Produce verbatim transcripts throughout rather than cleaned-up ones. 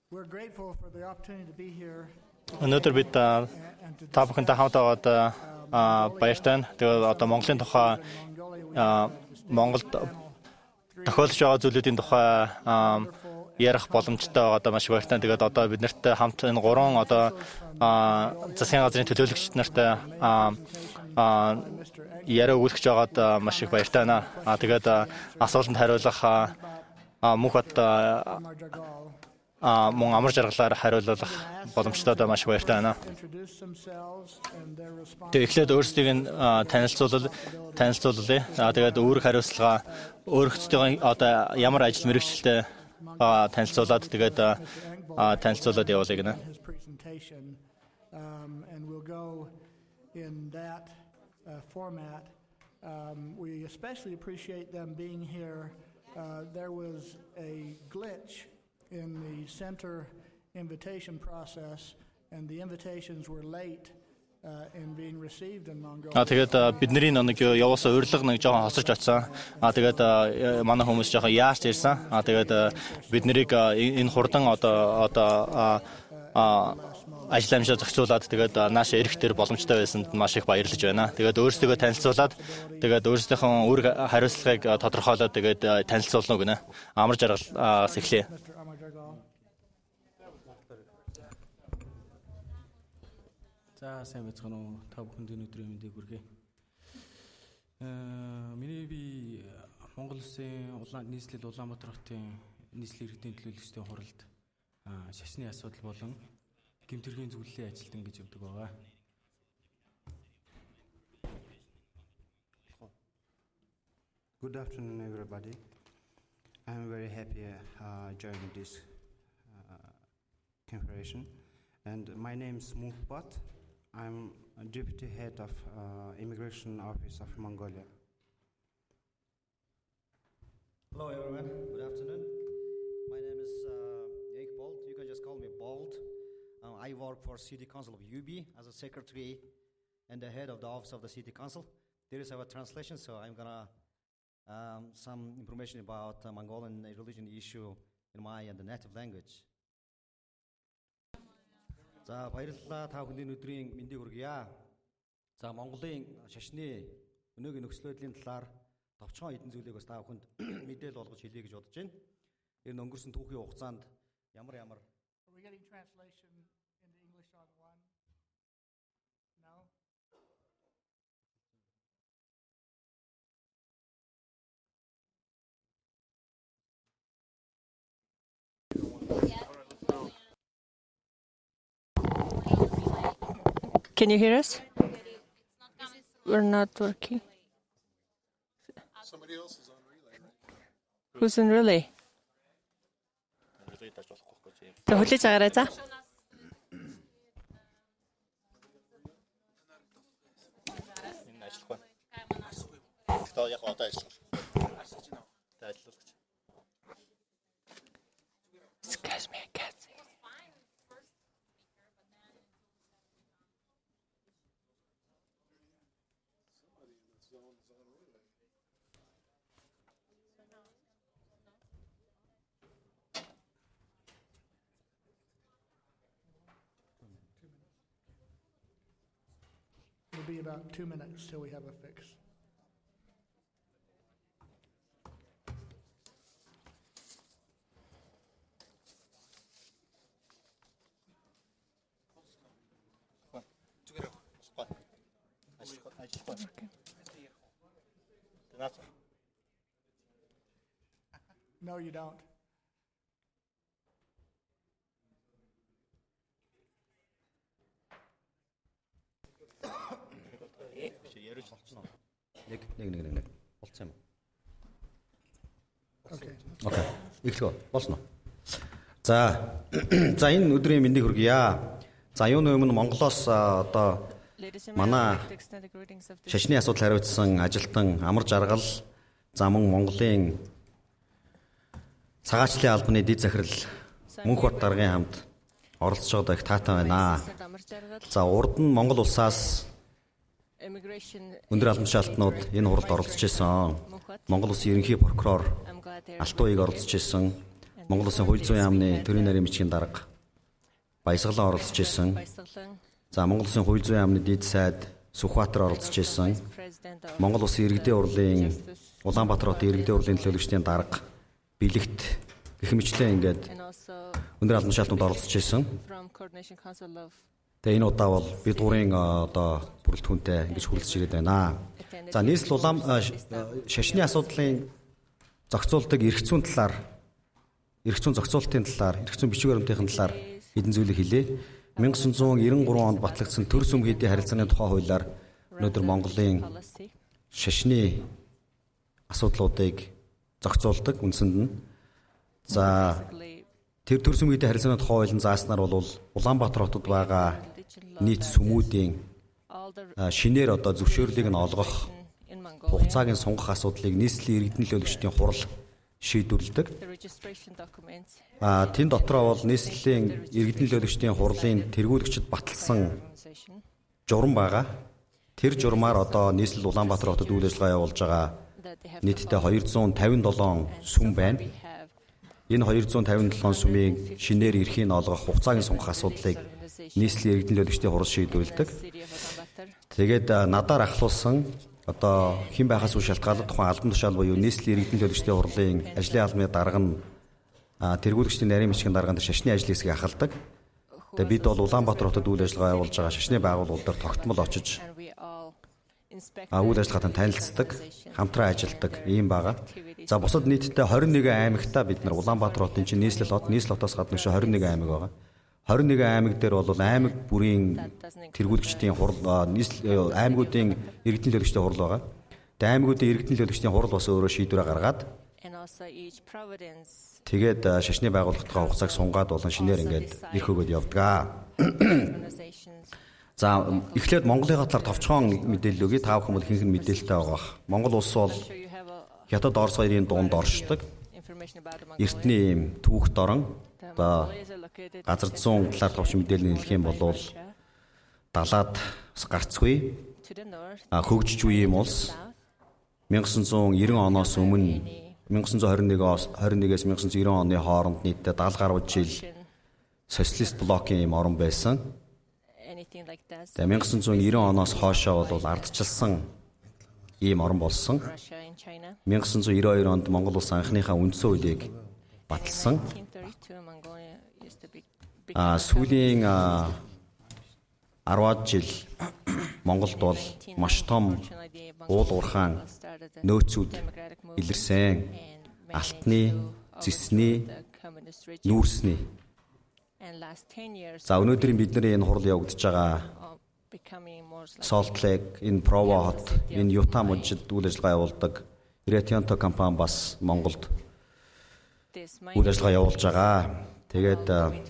We're grateful for the opportunity to be here. Өнөөдөр бид та бүхэнтэй хамт аваад баяртай. Тэгээд одоо Монголын тухай Монголд тохиолдож байгаа зүйлүүдийн тухай ярих боломжтой байгаа маш баяртай. Тэгээд одоо бид нарт хамт энэ гурван одоо засгийн газрын төлөөлөгчд нартай яриа өгүүлж байгаад маш их баяртай байна. Тэгээд асуултанд хариулах мөнх бат мөн амар жаргалаар хариулах боломжтой маш баяртай байна. Тэгээд эхлээд өөрсдийг нь танилцуулал танилцуулъя. Тэгээд өөрөг хариуцлага өөрсдөө одоо ямар ажил мэргэжилтэй танилцуулаад тэгээд танилцуулаад явуулъя гэнэ. And we'll go in that uh, format. Um, we especially appreciate them being here. Uh, there was a glitch in the center invitation process, and the invitations were late uh, in being received in Mongolia. А тэгээд бидний нэг явуулсан урилга нэг жоохон хосож очсон. А тэгээд манай хүмүүс жоохон яарч ирсэн. А тэгээд бид нарыг энэ хурдан одоо одоо ажил амжаа зохицуулаад тэгээд наашаа ирэх төр боломжтой байсанд маш их баярлаж байна. Тэгээд өөрсдөө танилцуулаад тэгээд өөрсдийнхөө үр хариуцлагыг тодорхойлоод тэгээд танилцуулна гэнэ. Амар жаргал сэхлээ. За сайн байцгаана уу? Та бүхэнд өнөөдрийн мэндийг хүргэе. Аа миний би Монгол Улсын улаан нийслэл Улаанбаатар хотын нийслэлийн иргэдийн төлөөлөгчдийн хуралд шашны асуудал болон гэмтэргийн зөвлөлийн ажилтан гэж өгдөг байгаа. Good afternoon, everybody. I'm very happy uh, joining this uh, conference. And my name is Muhbat. I'm a deputy head of uh, Immigration Office of Mongolia. Hello, everyone. Good afternoon. My name is uh, Eik Bolt. You can just call me Bolt. Uh, I work for City Council of U B as a secretary and the head of the office of the City Council. There is our translation, so I'm gonna um, some information about uh, Mongolian religion issue in my and the native language. За баярлалаа та бүхэнд өдрийн мэндийг хүргье. За Монголын шашны өнөөгийн нөхцөл байдлын талаар товчхон хэдэн зүйлийг бас та бүхэнд мэдээлэл олгож хэлье гэж бодож байна. Энэ өнгөрсөн түүхийн хугацаанд ямар ямар Are we getting translation into English on one? No? Can you hear us? We're not working. Somebody else is on relay, right? Who's in relay? За хүлээж аваарай за. Энэ ажиллах байна. Одоо яг одоо ажиллах. Та ажиллах. Excuse me, I can't see. It'll be about two minutes till we have a fix. No, you don't. нэг нэг нэг нэг болцсон юм. Okay. Окей. Эхлэв. Болно. За. За энэ өдрийн мэндийг хүргье. За юуны өмнө Монголоос одоо манай шашны асуудал хариуцсан ажилтан Амар жаргал за мөн Монголын цагаачлалын албаны дэд захирал Мөнхбат даргын хамт оролцож байгаадаа их таатай байна. За урд нь Монгол улсаас өндөр албан тушаалтнууд энэ хуралд оролцож байсан. Монгол улсын ерөнхий прокурор Алтууийг оролцож байсан. Монгол Улсын хууль зүйн яамны төрийн нарийн бичгийн дарга баясгалан оролцож исэн. За Монгол Улсын хууль зүйн яамны дэд сайд Сүхбаатар оролцож исэн. Монгол Улсын иргэдийн урлын Улаанбаатар хотын иргэдийн урлын төлөөлөгчдийн дарга бэлэгт гэх мэтлэн ингээд өндөр албан тушаалтанд оролцож исэн. Тэгээ энэ удаа бол бид гурийн одоо бүрэлдэхүүнтэй ингэж хүрэлцэж ирээд байна. За нийслэл улаан шашны асуудлын зохицуулдаг эрх зүйн талаар эрх зүйн зохицуулалтын талаар, эрх зүйн бичиг баримтын талаар хэдэн зүйлийг хэлье. 천구 девяносто три онд батлагдсан төр сүмхийдийн харилцааны тухай хуулиар өнөөдөр Монголын шашны асуудлуудыг зохицуулдаг үндсэнд нь. За тэр төр сүмхийдийн харилцааны тухай хуулийн зааснаар бол Улаанбаатар хотод байгаа нийт сүмүүдийн шинээр одоо зөвшөөрлийг нь олгох хугацааг нь сунгах асуудлыг нийслэлийн иргэдийн төлөөлөгчдийн хурал шийдвэрлэдэг. А тэн дотроо бол нийслэлийн иргэдийн төлөөлөгчдийн хурлын тэргүүлэгчид баталсан журам байгаа. Тэр журмаар одоо нийслэл Улаанбаатар хотод үйл ажиллагаа явуулж байгаа нийтдээ двести пятьдесят seven сүм байна. Энэ двести пятьдесят seven сүмийн шинээр эрхийг олгох хугацааг нь сунгах асуудлыг нийслэлийн иргэдийн төлөөлөгчдийн хурал шийдвэрлэдэг. Тэгээд надаар ахлуулсан одоо хэн байхаас үл шалтгаалаад тухайн албан тушаал буюу нийслэлийн иргэдийн төлөөлөгчдийн хурлын ажлын албаны дарга нь тэргүүлэгчдийн нарийн бичгийн даргаанд шашны ажлын хэсгийг ахалдаг. Тэгээд бид бол Улаанбаатар хотод үйл ажиллагаа явуулж байгаа шашны байгууллагууд дээр тогтмол очиж үйл ажиллагаатай танилцдаг, хамтран ажилладаг ийм байгаа. За бусад нийтдээ двадцать one аймагтаа бид нар Улаанбаатар хотын чинь нийслэл хот, нийслэл хотоос гадна двадцать one аймаг байгаа. двадцать one аймаг дээр бол аймаг бүрийн тэргүүлэгчдийн хурал, нийслэл аймагуудын иргэдийн төлөөлөгчдийн хурал байгаа. Тэгээ аймагуудын иргэдийн төлөөлөгчдийн хурал бас өөрөө шийдвэрээ гаргаад тэгээд шашны байгууллагатаа хугацааг сунгаад болон шинээр ингээд ирэх өгөөд явдаг. За эхлээд Монголын талаар товчхон мэдээлэл өгье. Та бүхэн бол ихэнх нь мэдээлэлтэй байгаа. Монгол улс бол Хятад Орос хоёрын дунд оршдог. Эртний ийм түүхт орон одоо газар зүүн талаар товч мэдээлэл хэлэх юм бол далаад гарцгүй хөгжиж үе юм улс nineteen ninety оноос өмнө nineteen twenty-one-ээс nineteen ninety оны хооронд нийтдээ seventy гаруй жил социалист блокийн юм орн байсан. Тэгээ nineteen ninety оноос хоошоо бол ардчилсан ийм орн болсон. nineteen ninety-two онд Монгол улс анхныхаа үндсэн хуулийг баталсан. А сүүлийн ten жил Монголд бол маш том уул уурхаан нөөцүүд илэрсэн. Алтны, зэсний, нүүрсний. За өнөөдрийн бидний энэ хурал явагдаж байгаа Salt Lake, энэ Provo хот, энэ Utah мужид үйл ажиллагаа явуулдаг Rio компани бас Монголд үйл ажиллагаа явуулж байгаа. Тэгээд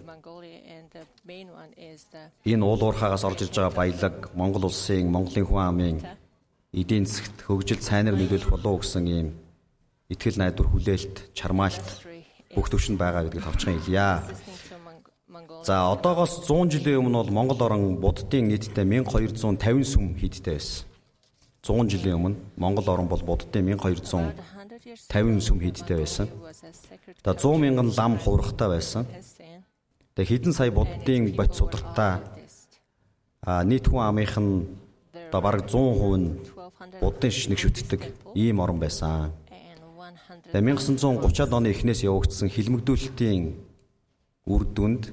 энэ уул уурхаагаас орж ирж байгаа баялаг Монгол улсын, Монголын хүн амын эдийн засгт хөгжил сайнаар нөлөөлөх болов гэсэн ийм итгэл найдвар хүлээлт, чармаалт бүх төвшөнд байгаа гэдгийг товчхон хэлье. За одоогоос one hundred жилийн өмнө бол Монгол орн буддын нийтдээ twelve fifty сүм хийдтэй байсан. one hundred жилийн өмнө Монгол орн бол буддын twelve fifty сүм хийдтэй байсан. За one hundred мянган лам хуврахтай байсан. Тэгээ хэдэн сая буддын бот судартай а нийт хүн амынх нь одоо бараг one hundred percent нь буддын шишнэг шүтдэг ийм орн байсан. Тэгээ nineteen thirty-аад оны эхнээс явагдсан хилмигдүүлэлтийн үр дүнд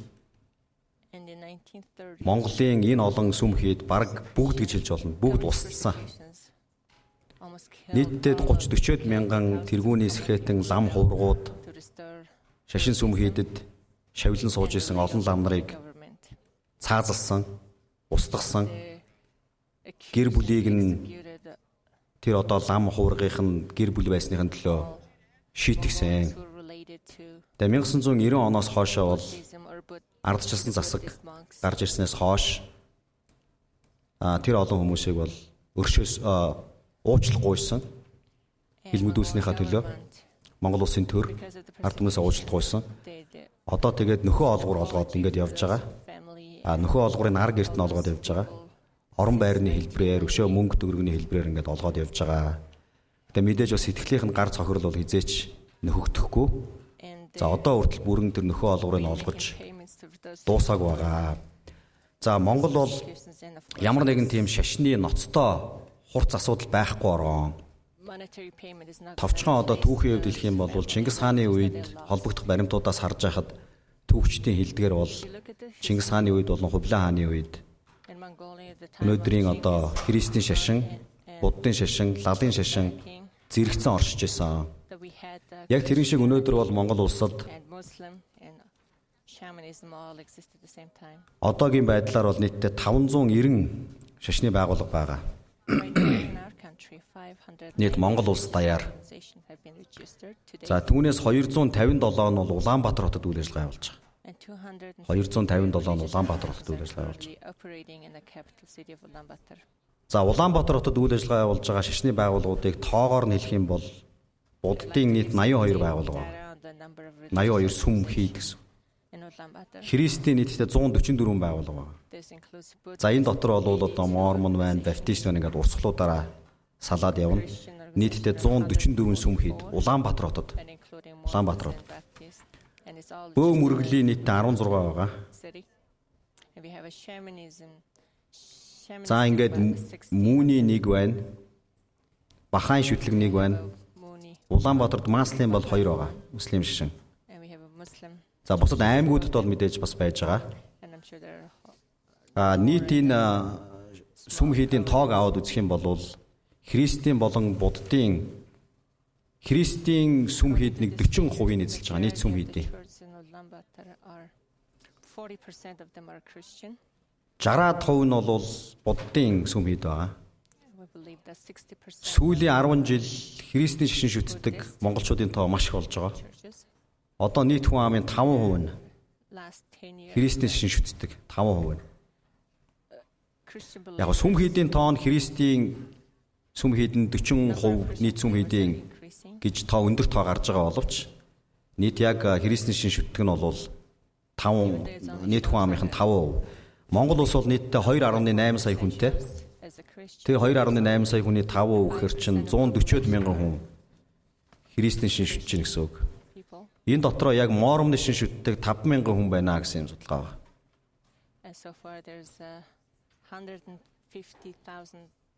Монголын энэ олон сүм хэд бараг бүгд гэж хэлж болно. Бүгд устсан. Нийтдээ thirty forty мянган тэргүүний сэхэтэн лам хуврагууд шашин сүм хийдэд шавилан сууж исэн олон лам нарыг цаазалсан, устгасан. Гэр бүлийг нь тэр одоо лам хуврагийнх нь гэр бүл байсныхын төлөө шийтгсэн. Тэгээ nineteen ninety оноос хоошоо бол ардчилсан засаг гарч ирснээс хойш тэр олон хүмүүсийг бол өршөөс уучлах гуйсан. Хилмигдүүлснийхаа төлөө Монгол улсын төр ард түмнээс уучлах гуйсан. Одоо тэгээд нөхөө олгор олгоод ингэж явж байгаа. А нөхөө олгорын нар герт нь олгоод явж байгаа. Орон байрны хэлбэрээр, өшөө мөнгө төгрөгийн хэлбэрээр ингэж олгоод явж байгаа. Тэгээ мэдээж бас сэтгэлийнх нь гар цохирол бол хизээч нөхөгдөхгүй. За одоо хүртэл бүрэн тэр нөхөө олгорыг олгож дуусаагүй байгаа. За Монгол бол ямар нэгэн тийм шашны ноцтой хурц асуудал байхгүй орон. Товчхон одоо түүхийн хувьд хэлэх юм бол Чингис хааны үед холбогдох баримтуудаас харж байхад түүхчдийн хэлдгээр бол Чингис хааны үед болон Хубилай хааны үед өнөөдрийн одоо христийн шашин, буддын шашин, ладын шашин зэрэгцэн оршиж исэн. Яг тэрэн шиг өнөөдөр бол Монгол улсад одоогийн байдлаар бол нийтдээ таван зуун нэрвэн шашны байгууллага байгаа. Нийт Монгол улс даяар. За түүнээс хоёр зуун тавин долоо нь бол Улаанбаатар хотод үйл ажиллагаа явуулж байгаа. хоёр зуун тавин долоо нь Улаанбаатар хотод үйл ажиллагаа явуулж байгаа. За Улаанбаатар хотод үйл ажиллагаа явуулж байгаа шашны байгууллагуудыг тоогоор нь хэлэх юм бол буддын нийт восемьдесят two байгууллага байна. восемьдесят two сүм хийд гэсэн. Христийн нийтдээ one forty-four байгууллага байна. За энэ дотор бол одоо Мормон байна, Баптист байна ингээд урсгалуудаараа салаад явна. Нийтдээ one forty-four сүм хийд Улаанбаатар хотод. Улаанбаатар хотод. Бөө мөргөлийн нийт sixteen байгаа. За ингээд Мууны нэг байна. Бахайн шүтлэг нэг байна. Улаанбаатарт Маслин бол two байгаа. Муслим шашин. За бусад аймагуудад бол мэдээж бас байж байгаа. А нийтийн сүм хийдийн тоог аваад үзэх юм бол христийн болон буддын христийн сүм хийднийг forty percent эзэлж байгаа нийт сүм хийдийн. sixty percent нь бол буддын сүм хийд байгаа. Сүүлийн ten жил христийн шашин шүтдэг монголчуудын тоо маш их болж байгаа. Одоо нийт хүн амын five percent нь христийн шашин шүтдэг five percent. Яг сүм хийдийн тоон христийн сүм хийдэн forty percent нийт сүм хийдийн гэж тоо өндөр тоо гарч байгаа боловч нийт яг христийн шашин шүтдэг нь бол five нийт хүн амын five percent. Монгол улс бол нийтдээ two point eight сая хүнтэй. Тэр two point eight сая хүний five percent гэхэр чинь one forty мянган хүн христийн шашин шүтж гин гэсэн үг. Энэ дотроо яг Мормны шашин шүтдэг five мянган хүн байна гэсэн юм судалгаа байна.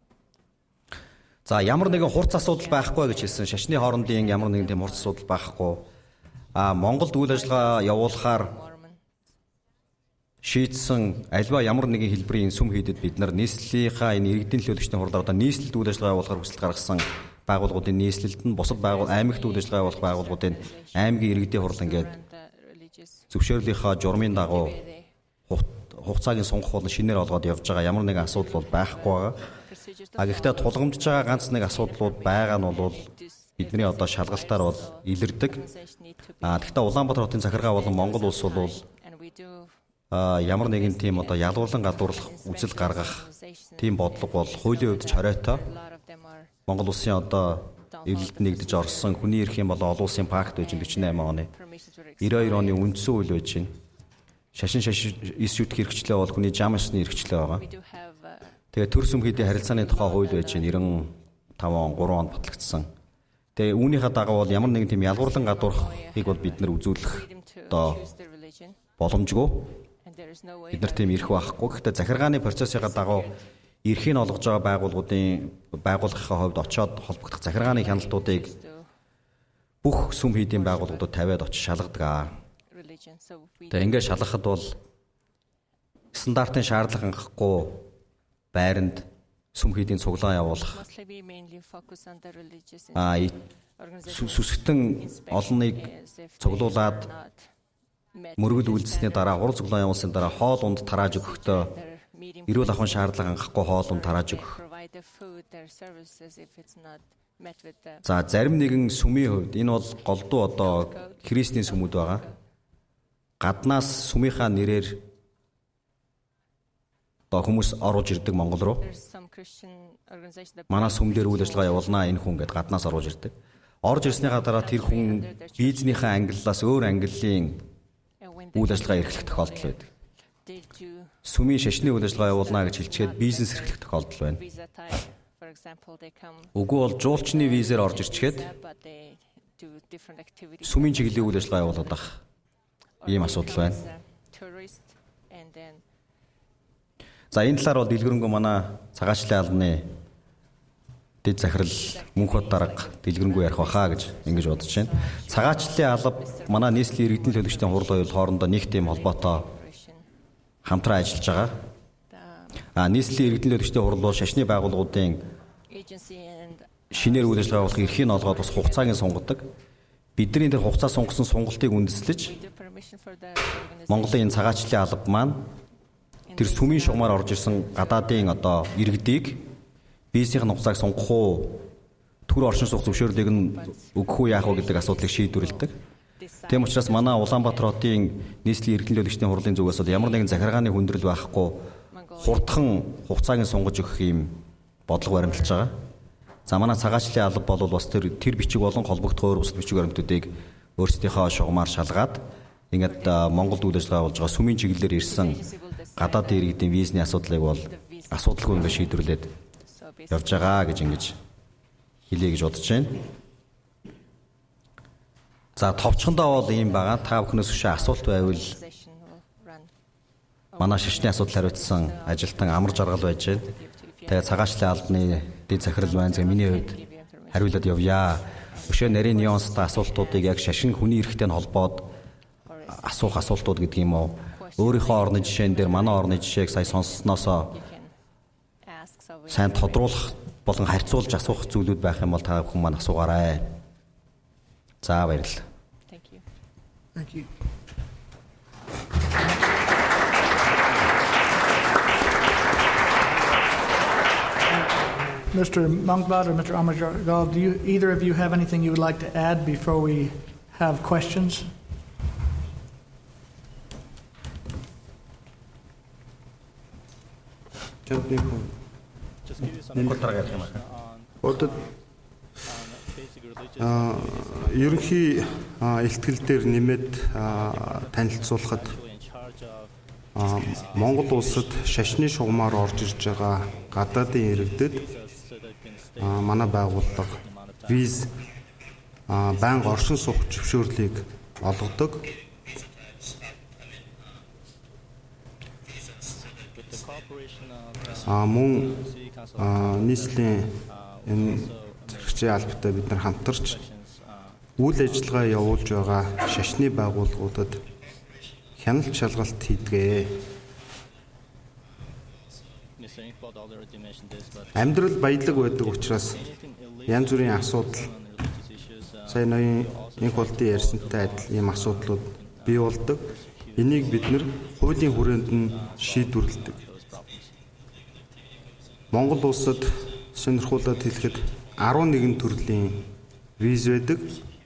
За ямар нэгэн хурц асуудал байхгүй гэж хэлсэн. Шашны хоорондын ямар нэгэн тийм хурц асуудал байхгүй. А Монголд үйл ажиллагаа явуулахаар шийдсэн альва ямар нэгэн хэлбэрийн сүм хийдэд бид нар нийслэлийнхаа энэ иргэдийн төлөөлөгчдийн хурлаар одоо нийслэлд үйл ажиллагаа явуулахар хүсэл гаргасан байгууллагуудын нийслэлд нь бусад байгуул аймагт үйл ажиллагаа явуулах байгууллагуудын аймгийн иргэдийн хурл ингээд зөвшөөрлийнхаа журмын дагуу хугацааг нь сунгах болон шинээр олгоод явж байгаа ямар нэгэн асуудал бол байхгүй байгаа. А гэхдээ тулгамдж байгаа ганц нэг асуудлууд байгаа нь бол бидний одоо шалгалтаар бол илэрдэг. А гэхдээ Улаанбаатар хотын захиргаа болон Монгол улс бол а ямар нэгэн тийм одоо ялгуурлан гадуурлах үзэл гаргах тийм бодлого бол хуулийн хувьд ч хориотой. Монгол улсын одоо эвлэлд нэгдэж орсон хүний эрхийн болон олон улсын пакт байж forty-eight оны ninety-two оны үндсэн хууль байж байна. Шашин шашин эс шүтэх хэрэгчлээ бол хүний жам ёсны хэрэгчлээ байгаа. Тэгээ төр сүм хийдийн харилцааны тухай хууль байж байна ninety-five он three онд батлагдсан. Тэгээ үүнийхээ дагуу бол ямар нэгэн тийм ялгуурлан гадуурхыг бол бид нар үзүүлэх одоо боломжгүй. Бид нар тийм ирэх байхгүй. Гэхдээ захиргааны процессын дагуу эрхийг олгож байгаа байгууллагуудын байгууллагынхаа хувьд очиод холбогдох захиргааны хяналтуудыг бүх сүм хийдийн байгууллагуудад тавиад очиж шалгадаг. Тэгээ ингээд шалгахад бол стандартын шаардлага хангахгүй байранд сүм хийдийн цуглаан явуулах. А сүсгтэн олныг цуглуулад мөргөл үйлдэсний дараа хурц цуглаан явуулсны дараа хоол унд тарааж өгөхдөө эрүүл ахуйн шаардлага хангахгүй хоол унд тарааж өгөх. За зарим нэгэн сүмийн хувьд энэ бол голдуу одоо христийн сүмүүд байгаа. Гаднаас сүмийнхаа нэрээр одоо хүмүүс оруулж ирдэг Монгол руу. Манай сүмдэр үйл ажиллагаа явуулнаа энэ хүн гэд гаднаас оруулж ирдэг. Орж ирснийхаа дараа тэр хүн визнийхээ ангиллаас өөр ангиллийн үйл ажиллагаа эрхлэх тохиолдол байдаг. Сүмийн шашны үйл ажиллагаа явуулнаа гэж хэлчихэд бизнес эрхлэх тохиолдол байна. Үгүй бол жуулчны визээр орж ирчихэд do different activities. сүмийн чиглэлийн үйл ажиллагаа явуулдаг ийм асуудал байна. Tourist and then За энэ талаар бол дэлгэрэнгүй манай цагаачлалын албаны дэд захирал Мөнхбат дарга дэлгэрэнгүй ярих баха гэж ингэж бодож байна. Цагаачлалын алба манай нийслэлийн иргэдийн төлөвчдийн хурал оюул хоорондоо нэг тийм холбоотой хамтран ажиллаж байгаа. А нийслэлийн иргэдийн төлөвчдийн хурал бол шашны байгууллагуудын agency and шинээр үйл ажиллагаа явуулах эрхийг олгоод бас хугацааг нь сунгаддаг. Бидний тэр хугацаа сунгасан сонголтыг үндэслэж with the permission for the organization. Монголын энэ цагаачлалын алба маань тэр сүмийн шугамаар орж ирсэн гадаадын одоо иргэдийг визийн хугацааг сунгах уу, төр оршин суух зөвшөөрлийг нь өгөх үү яах вэ гэдэг асуудлыг шийдвэрлэдэг. Тийм учраас манай Улаанбаатар хотын нийслэлийн иргэдийн төлөвчдийн хурлын зүгээс бол ямар нэгэн захиргааны хүндрэл байхгүй хурдхан хугацааг нь сунгаж өгөх юм бодлого баримталж байгаа. За манай цагаачлалын алба бол бас тэр тэр бичиг болон холбогдох өөр бусад бичиг баримтуудыг өөрсдийнхөө шугамаар шалгаад ингээд Монголд үйл ажиллагаа болж байгаа сүмийн чиглэлээр ирсэн гадаадын иргэдийн визний асуудлыг бол асуудалгүй ингээд шийдвэрлээд явж байгаа гэж ингэж хэлье гэж бодож байна. За товчхондоо бол ийм байгаа. Та бүхнээс өшөө асуулт байвал манай шашны асуудал хариуцсан ажилтан амар жаргал байж байна. Тэгээ цагаачлалын албаны дэд захирал байна. За миний хувьд хариулаад явъя. Өшөө нарийн нюанстай асуултуудыг яг шашин хүний эрхтэй нь холбоод асуух асуултууд гэдэг юм уу? Өөрийнхөө орны жишээн дээр манай орны жишээг сая сонссносоо сайн тодруулах болон харьцуулж асуух зүйлүүд байх юм бол та бүхэн маань асуугаарай. За баярлалаа. Thank you. Thank you. Mister Munkbad or Mister Amajargal, do you, either of you have anything you would like to add before we have questions? Одоо а ерөнхий ихтгэл дээр нэмээд танилцуулахад Монгол улсад шашны шугамаар орж ирж байгаа гадаадын иргэдэд манай байгууллага виз байнга оршин суух зөвшөөрлийг олгодог. А мөн нийслэлийн энэ зэрэгчийн албатай бид нар хамтарч үйл ажиллагаа явуулж байгаа шашны байгууллагуудад хяналт шалгалт хийдэг. Амьдрал баялаг байдаг учраас янз бүрийн асуудал сая ноён инх болтын ярьсантай адил ийм асуудлууд бий болдог. Энийг бид нар хуулийн хүрээнд нь шийдвэрлэдэг. Монгол улсад сонирхуулаад хэлэхэд арван нэгэн төрлийн виз байдаг.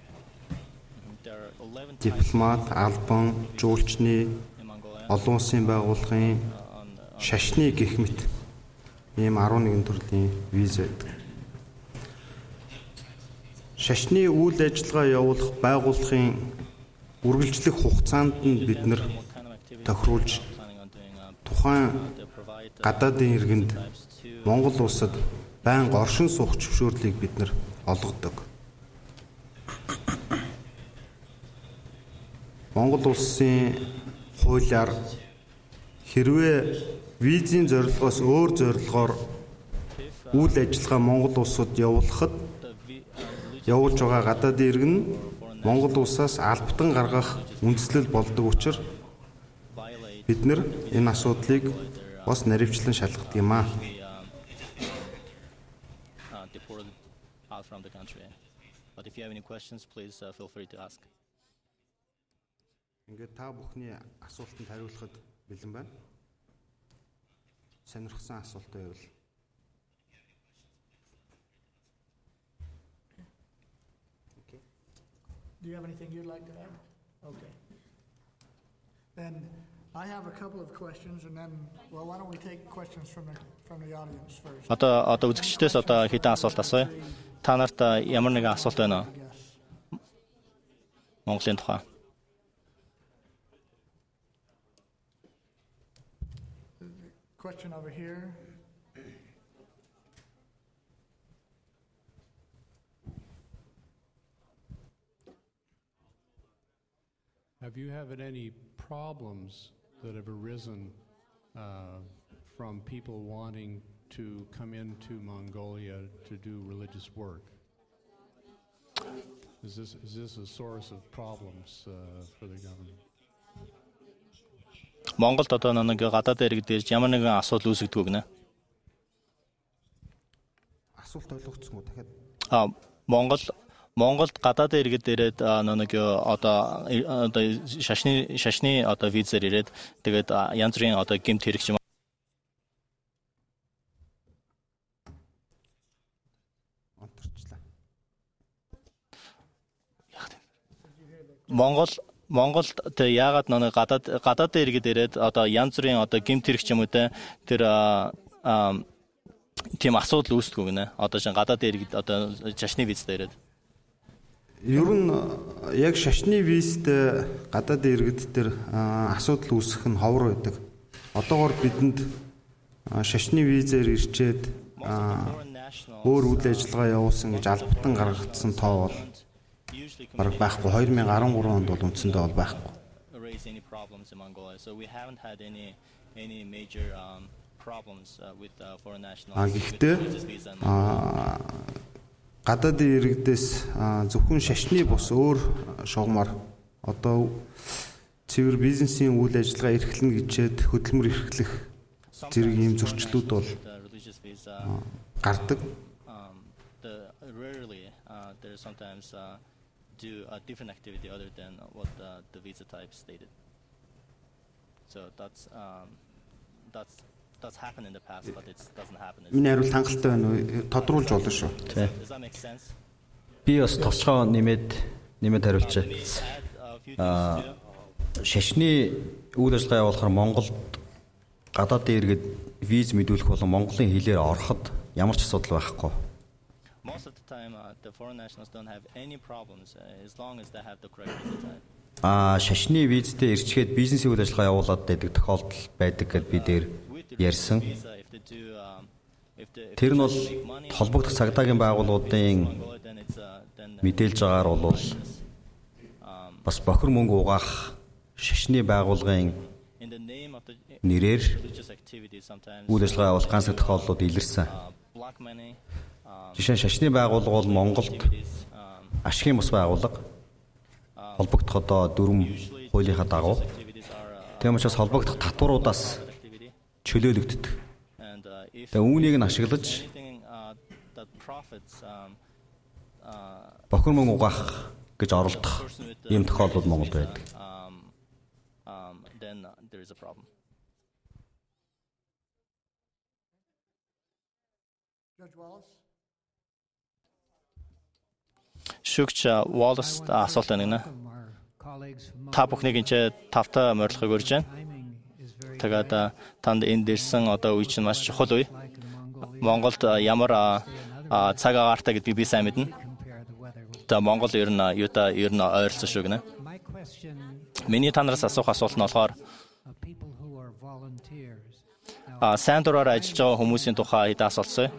Дипломат, албан, жуулчны, олон улсын байгууллагын, шашны гэх мэт ийм арван нэгэн төрлийн виз байдаг. Шашны үйл ажиллагаа явуулах байгууллагын үргэлжлэх хугацаанд нь бид нар тохируулж тухайн гадаадын иргэнд Монгол улсад байнга оршин суух зөвшөөрлийг бид нар олгодог. Монгол улсын хуулиар хэрвээ визийн зорилгоос өөр зорилгоор үйл ажиллагаа Монгол улсад явуулахад явуулж байгаа гадаадын иргэн нь Монгол улсаас албатан гаргах үндслэл болдог учраас бид нар энэ асуудлыг бас наривчлан шалгадаг юм аа. From the country. But if you have any questions, please uh, feel free to ask. Ингээд та бүхний асуултанд хариулахад бэлэн байна. Сонирхсан асуулт байвал. Okay. Do you have anything you'd like to add? Okay. Then I have a couple of questions, and then, well, why don't we take questions from the from the audience first? Одоо одоо үзэгчдээс одоо хэдэн асуулт асууя. Та нарт ямар нэгэн асуулт байна уу? Монголын тухай. Question over here. have you had any problems that have arisen uh, from people wanting to come into Mongolia to do religious work? Is this is this a source of problems uh, for the government? Монголд одоо нэг гадаад иргэд ирж ямар нэгэн асуудал үүсгдэг гэнэ. Асуулт ойлгогдсон уу дахиад? А Монгол Монголд гадаад иргэд ирээд нэг одоо одоо шашны шашны одоо визээр ирээд тэгээд янз бүрийн одоо гэмт хэрэгч юм. Монгол Монголд тэ яагаад нэг гадаад гадаад иргэд ирээд одоо янз бүрийн одоо гэмт хэрэгч юм уу те тэр тийм асуудал үүсдэг гэнэ. Одоо шин гадаад иргэд одоо шашны визтэй ирээд. Ер нь яг шашны визтэй гадаад иргэд төр асуудал үүсэх нь ховор байдаг. Одоогоор бидэнд шашны визээр ирчээд өөр үйл ажиллагаа явуулсан гэж албатан гаргагдсан тоо бол бараг байхгүй. two thousand thirteen онд бол үндсэндээ бол байхгүй. А гэхдээ гадаад иргэдээс зөвхөн шашны бус өөр шугамар одоо цэвэр бизнесийн үйл ажиллагаа эрхлэнэ гэжээд хөдөлмөр эрхлэх зэрэг ийм зөрчлүүд бол гардаг. Do a different activity other than what uh, the visa type stated. So that's um, that's that's happened in the past, but it doesn't happen. Миний хариулт хангалттай байна уу? Тодруулж болно шүү. Does that make sense? Би бас товчгоо нэмээд нэмээд хариулчаа. Аа шашны үйл ажиллагаа явуулахаар Монголд гадаад иргэд виз мэдүүлэх болон Монголын хэлээр ороход ямар ч асуудал байхгүй. Most of the time, uh, the foreign nationals don't have any problems uh, as long as they have the correct visa type. А шашны визтэй ирчгээд бизнесийн үйл ажиллагаа явуулаад байдаг тохиолдол байдаг гэдээ би дээр ярьсан. Тэр нь бол холбогдох цагдаагийн байгууллагуудын мэдээлж байгаагаар бол бас бохир мөнгө угаах шашны байгууллагын нэрээр үйл ажиллагаа явуулах ганц тохиолдлууд илэрсэн. Жишээ нь шашны байгууллага бол Монголд ашигын бус байгууллага холбогдох одоо дөрвөн хуулийнхаа дагуу тийм учраас холбогдох татваруудаас чөлөөлөгддөг. Тэгээ үүнийг нь ашиглаж бохир мөнгө угаах гэж оролдох ийм тохиолдлууд Монголд байдаг. Шүгч Wallace асуулт байна. Та бүхнийг энэ тавтаа морилгыг өрж байна. Тэгээд танд энэ дэрсэн одоо үе чинь маш чухал үе. Монголд ямар цаг агаартай гэдгийг би сайн мэднэ. Тэгээд Монгол ер нь юута ер нь ойролцоо шүү гэнэ. Миний танараас асуух асуулт нь болохоор а сайн дураар ажиллаж байгаа хүмүүсийн тухай хэд асуултсан.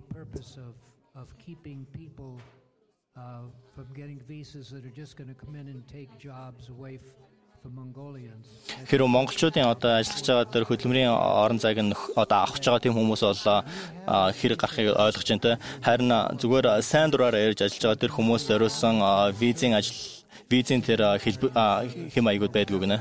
Хэрэв монголчуудын одоо ажиллаж байгаа тэр хөдөлмөрийн орон зайг нь одоо авах байгаа тийм хүмүүс бол хэрэг гарахыг ойлгож байна те. Харин зүгээр сайн дураар ярьж ажиллаж байгаа тэр хүмүүс зориулсан визийн ажил визийн тэр хэм маягуд байдгүй гэнэ.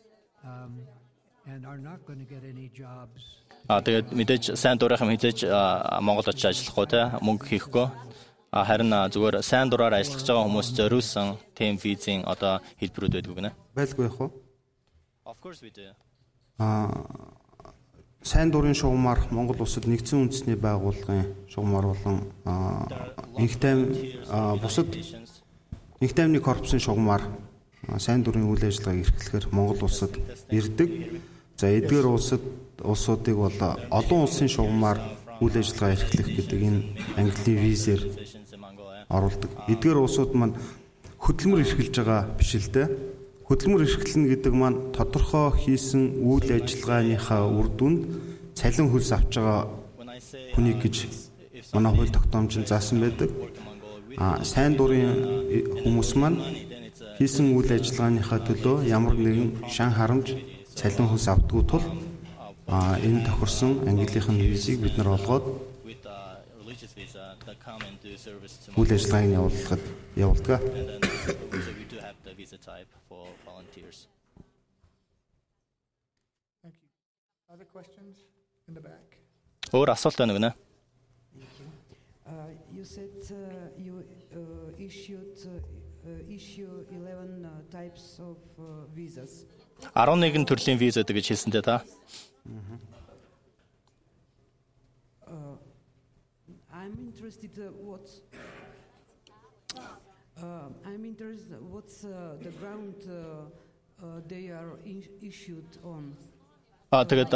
А тэгээд мэдээж сайн дураархан мэдээж Монголд очиж ажиллахгүй те мөнгө хийхгүй. Харин зүгээр сайн дураар ажиллаж байгаа хүмүүс зориулсан тийм визийн одоо хэлбэрүүд байдгүй гэнэ. Байлгүй яах вэ? Of course we do. Аа сайн дурын шугамар Монгол улсад нэгдсэн үндэсний байгууллагын шугамар болон инх тайм бусад инх таймны корпусын шугамар сайн дурын үйл ажиллагааг эрхлэхээр Монгол улсад ирдэг. За эдгээр улсад улсуудыг бол олон улсын шугамар үйл ажиллагаа эрхлэх гэдэг энэ англи визээр оруулдаг. Эдгээр улсууд маань хөдөлмөр эрхэлж байгаа биш л дээ. Хөдөлмөр эрхлэнэ гэдэг маань тодорхой хийсэн үйл ажиллагааныхаа үр дүнд цалин хөлс авч байгаа хүнийг гэж манай хууль тогтоомжинд заасан байдаг. А сайн дурын хүмүүс маань хийсэн үйл ажиллагааныхаа төлөө ямар нэгэн шан харамж цалин хөлс автгүй тул а энэ тохирсон ангилынхын визийг бид нар олгоод үйл ажиллагааг явуулахад явуулдаг. Other questions in the back? Өөр асуулт байна уу гэнэ? Uh, you said uh, you uh, issued uh, uh, issue eleven uh, types of uh, visas. eleven төрлийн виз гэдэг гэж хэлсэнтэй та. Uh, I'm interested uh, what's uh, I'm interested what's uh, the ground uh, uh, they are in- issued on. А тэгээд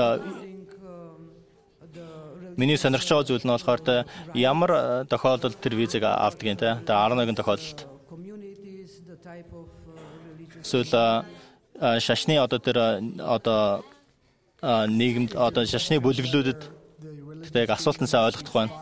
миний сонирхож байгаа зүйл нь болохоор те ямар тохиолдолд тэр визийг авдаг юм те. Тэгээд eleven тохиолдолд эсвэл шашны одоо тэр одоо нийгэмд одоо шашны бүлэглүүдэд тэгээд асуулт нь сайн ойлгох байна.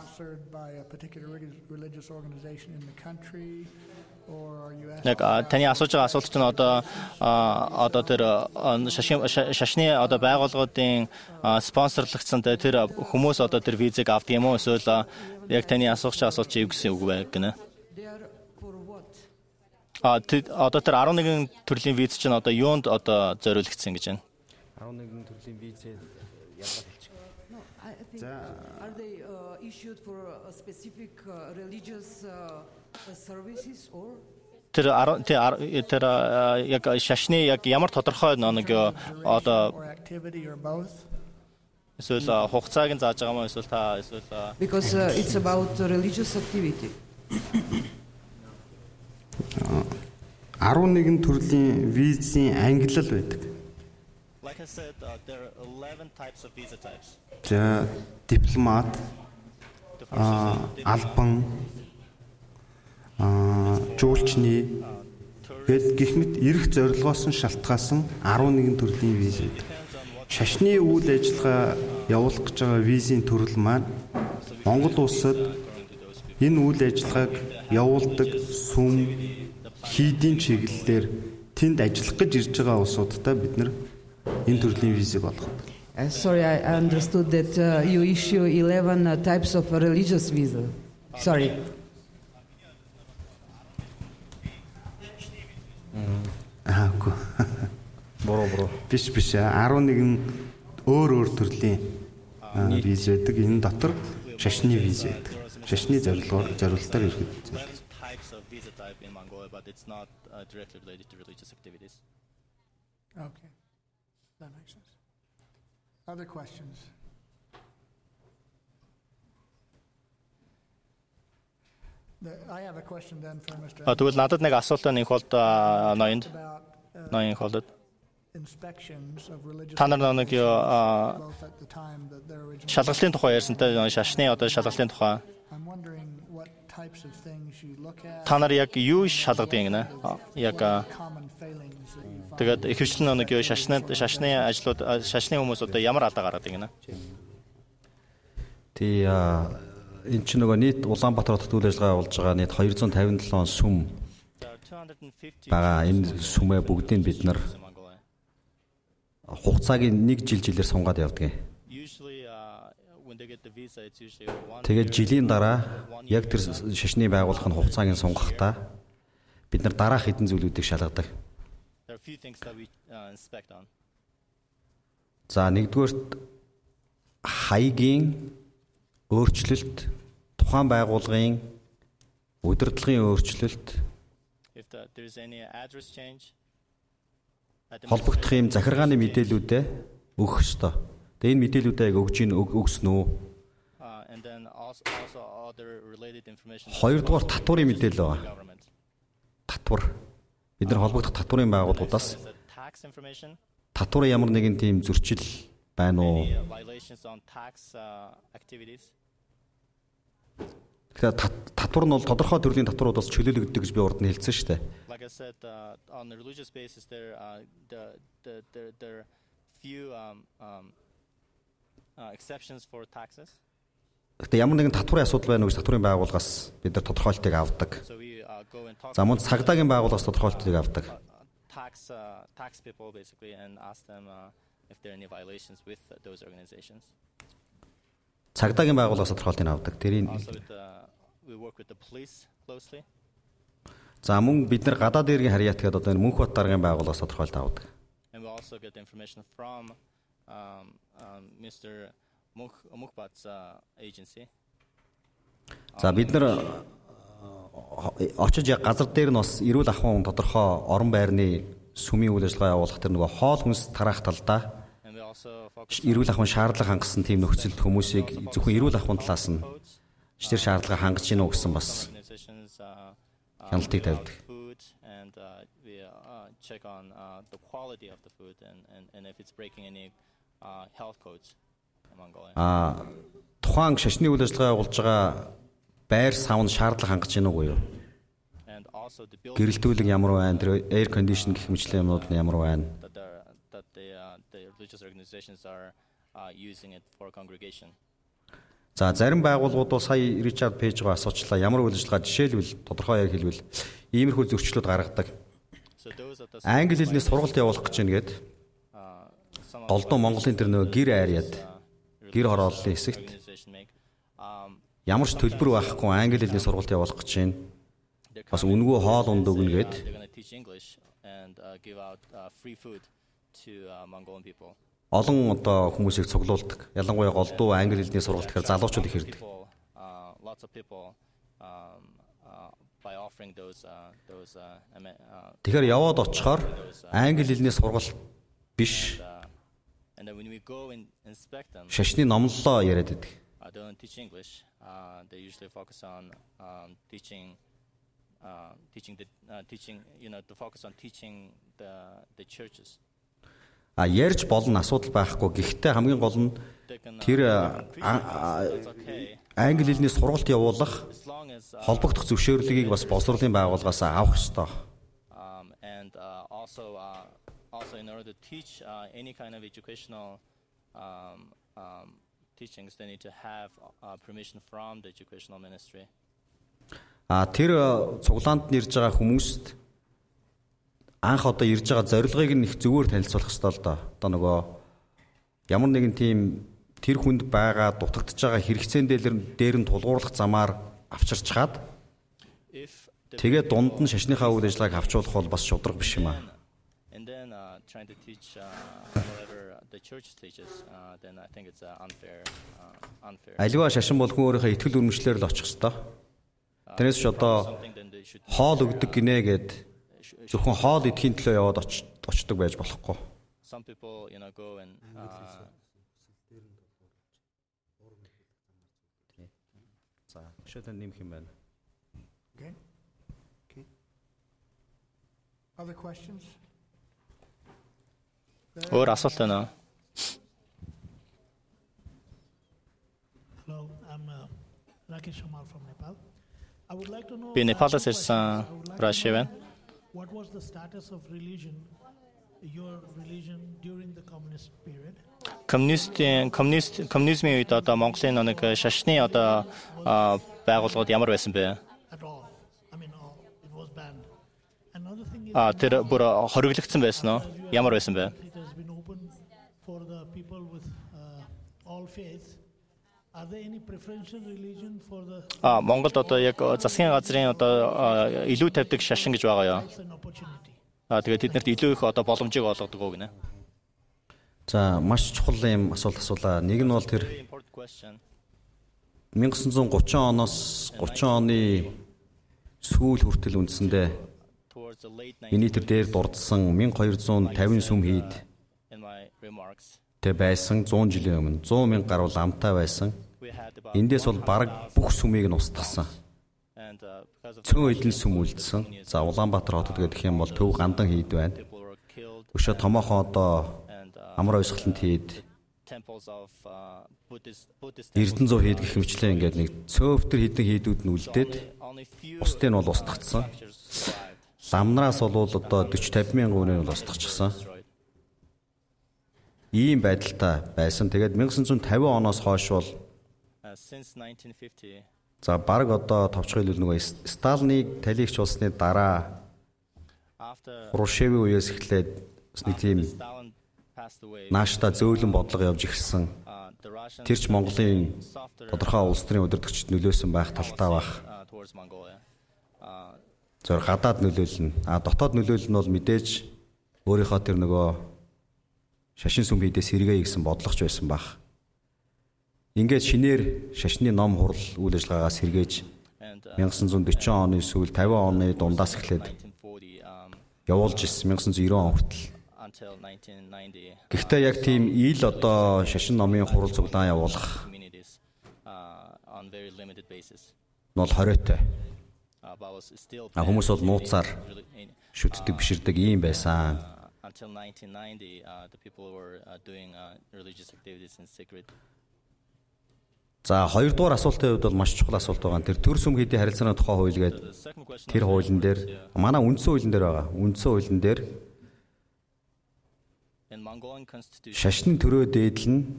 Яг таны асууж байгаа асуулт чинь одоо одоо тэр шашны одоо байгууллагуудын спонсорлогдсон тэр хүмүүс одоо тэр визийг авдаг юм уу эсвэл яг таны асууж байгаа асуулт чи юу гэсэн үг вэ гэнэ? А одоо тэр eleven төрлийн виз чинь одоо юунд одоо зориулагдсан гэж байна? eleven төрлийн визээ ялгаад хэлчих. Are they uh, issued for a specific uh, religious uh, services or тэр тэр яг шашны яг ямар тодорхой нэг одоо эсвэл хугацааг нь зааж байгаа мó эсвэл та эсвэл because uh, it's about uh, religious activity. eleven төрлийн визийн ангиллал байдаг. Like I said, uh, there are eleven types of visa types. За дипломат, албан, а жуулчны гээд гэх мэт эрх зорилгоос нь шалтгаалсан eleven төрлийн виз байдаг. Шашны үйл ажиллагаа явуулах гэж байгаа визийн төрөл маань Монгол улсад энэ үйл ажиллагааг явуулдаг сүм хийдийн чиглэлээр тэнд ажиллах гэж ирж байгаа улсуудтай бид нар энэ төрлийн визийг олгодог. Uh, sorry, I understood that uh, you issue eleven uh, types of uh, religious visa. Sorry. Аа, үгүй. Буруу буруу. Биш биш. eleven өөр өөр төрлийн виз байдаг. Энэ дотор шашны виз байдаг. Шашны зорилгоор зорилтоор ирэх types of visa type in Mongolia, but it's not uh, directly related to religious activities. Okay, that makes sense. Other questions? The, I have a question then for Mister А тэгвэл надад нэг асуулт байна энэ холд ноёнд. Ноён холдод. Та нар нэг шалгалтын тухай ярьсантай шашны одоо шалгалтын тухай. Та нар яг юу шалгадаг юм гэнэ? Яг тэгээд ихэвчлэн нэг шашны шашны ажлууд шашны хүмүүс одоо ямар алдаа гаргадаг юм гэнэ? Тий энэ ч нөгөө нийт Улаанбаатар хотод үйл ажиллагаа болж байгаа нийт two fifty seven сүм байгаа. Энэ сүмээ бүгдийг бид нар хугацааг нэг жил жилээр сунгаад явдаг. Тэгээд жилийн дараа яг тэр шашны байгууллах нь хугацааг нь сунгахдаа бид нар дараах хэдэн зүйлүүдийг шалгадаг. За нэгдүгээрт хаягийн өөрчлөлт, тухайн байгууллагын удирдлагын өөрчлөлт, холбогдох юм захиргааны мэдээлүүдээ өгөх ёстой. Тэгээ энэ мэдээлүүдээ өгж ийн өгсөн үү? Хоёрдугаар татварын мэдээлэл байгаа. Татвар. Бид нар холбогдох татварын байгууллагуудаас татварын ямар нэгэн тийм зөрчил байна уу? Тэгэхээр татвар нь бол тодорхой төрлийн татваруудаас чөлөөлөгддөг гэж би урд нь хэлсэн шүү дээ. Like I said, uh, on a religious basis, there uh, the the there there are few um, um, uh, exceptions for taxes. Гэтэ ямар нэгэн татварын асуудал байна уу гэж татварын байгууллагаас бид нар тодорхойлтыг авдаг. За мөн цагдаагийн байгууллагаас тодорхойлтыг авдаг. Tax uh, tax people basically and ask them uh, if there are any violations with uh, those organizations. Цагдаагийн байгууллагаас тодорхойлтыг авдаг. Тэрийн Also with the, we work with the police closely. За мөн бид нар гадаад иргэн харьяат гэдэг одоо Мөнхбат даргын байгууллагаас тодорхойлт авдаг. And we also get information from um, um, Mister Mukhbat's uh, agency. За бид нар очиж яг газар дээр нь бас эрүүл ахуйн тодорхой орон байрны сүмийн үйл ажиллагаа явуулах тэр нөгөө хоол хүнс тараах талдаа эрүүл ахуйн шаардлага хангасан тийм нөхцөлд хүмүүсийг зөвхөн эрүүл ахуйн талаас нь тэр шаардлага хангаж гинөө гэсэн бас хяналтыг тавьдаг. And uh, we uh, check on uh, the quality of the food and, and, and if it's breaking any uh, health codes in Mongolia. А тухайн шашны үйл ажиллагаа явуулж байгаа байр савн шаардлага хангаж гинөө уу юу? Гэрэлтүүлэг ямар байна? Тэр air condition гэх мэтлэн юмнууд нь ямар байна? That the uh, the religious organizations are uh, using it for congregation. За зарим байгууллагууд бол сая Ричард Пейжгаа асуучлаа. Ямар үйл ажиллагаа жишээлбэл тодорхой яг хэлбэл иймэрхүү зөрчлүүд гаргадаг. Англи хэлний сургалт явуулах гэж байна гээд голдон Монголын тэр нөгөө гэр айриад гэр хорооллын хэсэгт ямар ч төлбөр байхгүй англи хэлний сургалт явуулах гэж байна. Бас үнгүй хоол унд өгнө гээд олон одоо хүмүүсийг цуглуулдаг. Ялангуяа голдуу англи хэлний сургалт гэхээр залуучууд их ирдэг. Тэгэхээр яваад очихоор англи хэлний сургалт биш шашны номлолоо яриад байдаг. Uh, teaching the uh, teaching you know to focus on teaching the the churches. А ярьж болно асуудал байхгүй. Гэхдээ хамгийн гол нь тэр англи хэлний сургалт явуулах холбогдох зөвшөөрлөгийг бас боловсролын байгууллагаас авах ёстой. Um and uh, also uh, also in order to teach uh, any kind of educational um, um, teachings they need to have uh, permission from the educational ministry. А тэр цуглаанд нэрж байгаа хүмүүст анх одоо ирж байгаа зорилгыг нь их зөвөр танилцуулах хэрэгтэй л доо. Одоо нөгөө ямар нэгэн тийм тэр хүнд байгаа дутагдж байгаа хэрэгцээн дээр дээр нь тулгуурлах замаар авчирч хаад тэгээ дунд нь шашныхаа үйл ажиллагааг авчуулах бол бас шудраг биш юм аа. And then uh, trying to teach uh, whatever the church teaches uh, then I think it's uh, unfair uh, unfair. Аливаа шашин болгон өөрийнхөө итгэл үнэмшлэр л очих ёстой. Тэрнээс ч одоо хоол өгдөг гинэ гэд зөвхөн хоол идэхийн төлөө яваад очдог байж болохгүй. Some people you know go and За, шийдэн нэмэх юм байна. Okay. Okay. Other questions? Өөр асуулт байна уу? Hello, I'm uh, Rakesh Amal from Nepal. Би Непалаас ирсэн Раши байна. What was the status of religion, your religion during the communist period? Коммунистийн коммунист коммунизмын үед одоо Монголын нэг шашны одоо байгууллагууд ямар байсан бэ? At all. I mean, it was banned. Another thing is А тэр бүр хориглогдсон байсан уу? Ямар байсан бэ? It has been open for the people with uh, all faiths. Are there any preferential religion for the А Монголд одоо яг засгийн газрын одоо илүү тавьдаг шашин гэж байгаа юу? А тэгээд тэднэрт илүү их одоо боломжийг олгодог уу гинэ? За маш чухал юм асуулт асуулаа. Нэг нь бол тэр nineteen thirty оноос thirty оны сүүл хүртэл үндсэндээ миний тэр дээр дурдсан twelve fifty сүм хийд тэ байсан one hundred жилийн өмнө one hundred мянга гаруй ламтай байсан. Эндээс бол бараг бүх сүмийг нь устгасан. Цөөн эдэн сүм үлдсэн. За Улаанбаатар хотод гэх юм бол төв гандан хийд байна. Өшөө томоохон одоо амар ойсгалант хийд Эрдэнэ зуу хийд гэх мэтлээ ингээд нэг цөөвтөр хідэн хийдүүд нь үлдээд бусдыг нь бол устгацсан. Ламнараас бол одоо forty fifty мянган үнэ нь устгацсан. Ийм байдалтай байсан. Тэгээд nineteen fifty оноос хойш бол since nineteen fifty. За баг одоо товчхон хэлбэл нөгөө Сталиныг талигч болсны дараа Хрушевийн үеэс эхлээд нэг тийм нааштай зөөлөн бодлого явж ирсэн. Тэр ч Монголын тодорхой улс төрийн удирдагчид нөлөөсөн байх талтай байх. Зөв гадаад нөлөөлнө. А дотоод нөлөөлөл нь бол мэдээж өөрийнхөө тэр нөгөө шашин сүм хийдээ сэргээе гэсэн бодлогоч байсан байх. Ингээд шинээр шашны ном хурал үйл ажиллагаагаа сэргээж nineteen forty оны сүүл fifty оны дундаас эхлээд явуулж ирсэн nineteen ninety он хүртэл. Гэхдээ яг тийм ил одоо шашин номын хурал цуглаан явуулах бол хориотой. А хүмүүс бол нууцаар шүтдэг биширдэг юм байсан. Until nineteen ninety, uh, the people were uh, doing uh, religious activities in secret. За хоёрдугаар асуултын хувьд бол маш чухал асуулт байгаа. Тэр төр сүмхийдийн харилцааны тухай хууль гэдэг тэр хуулийн дээр манай үндсэн хуулийн дээр байгаа. Үндсэн хуулийн дээр шашны төрөө дээдэл нь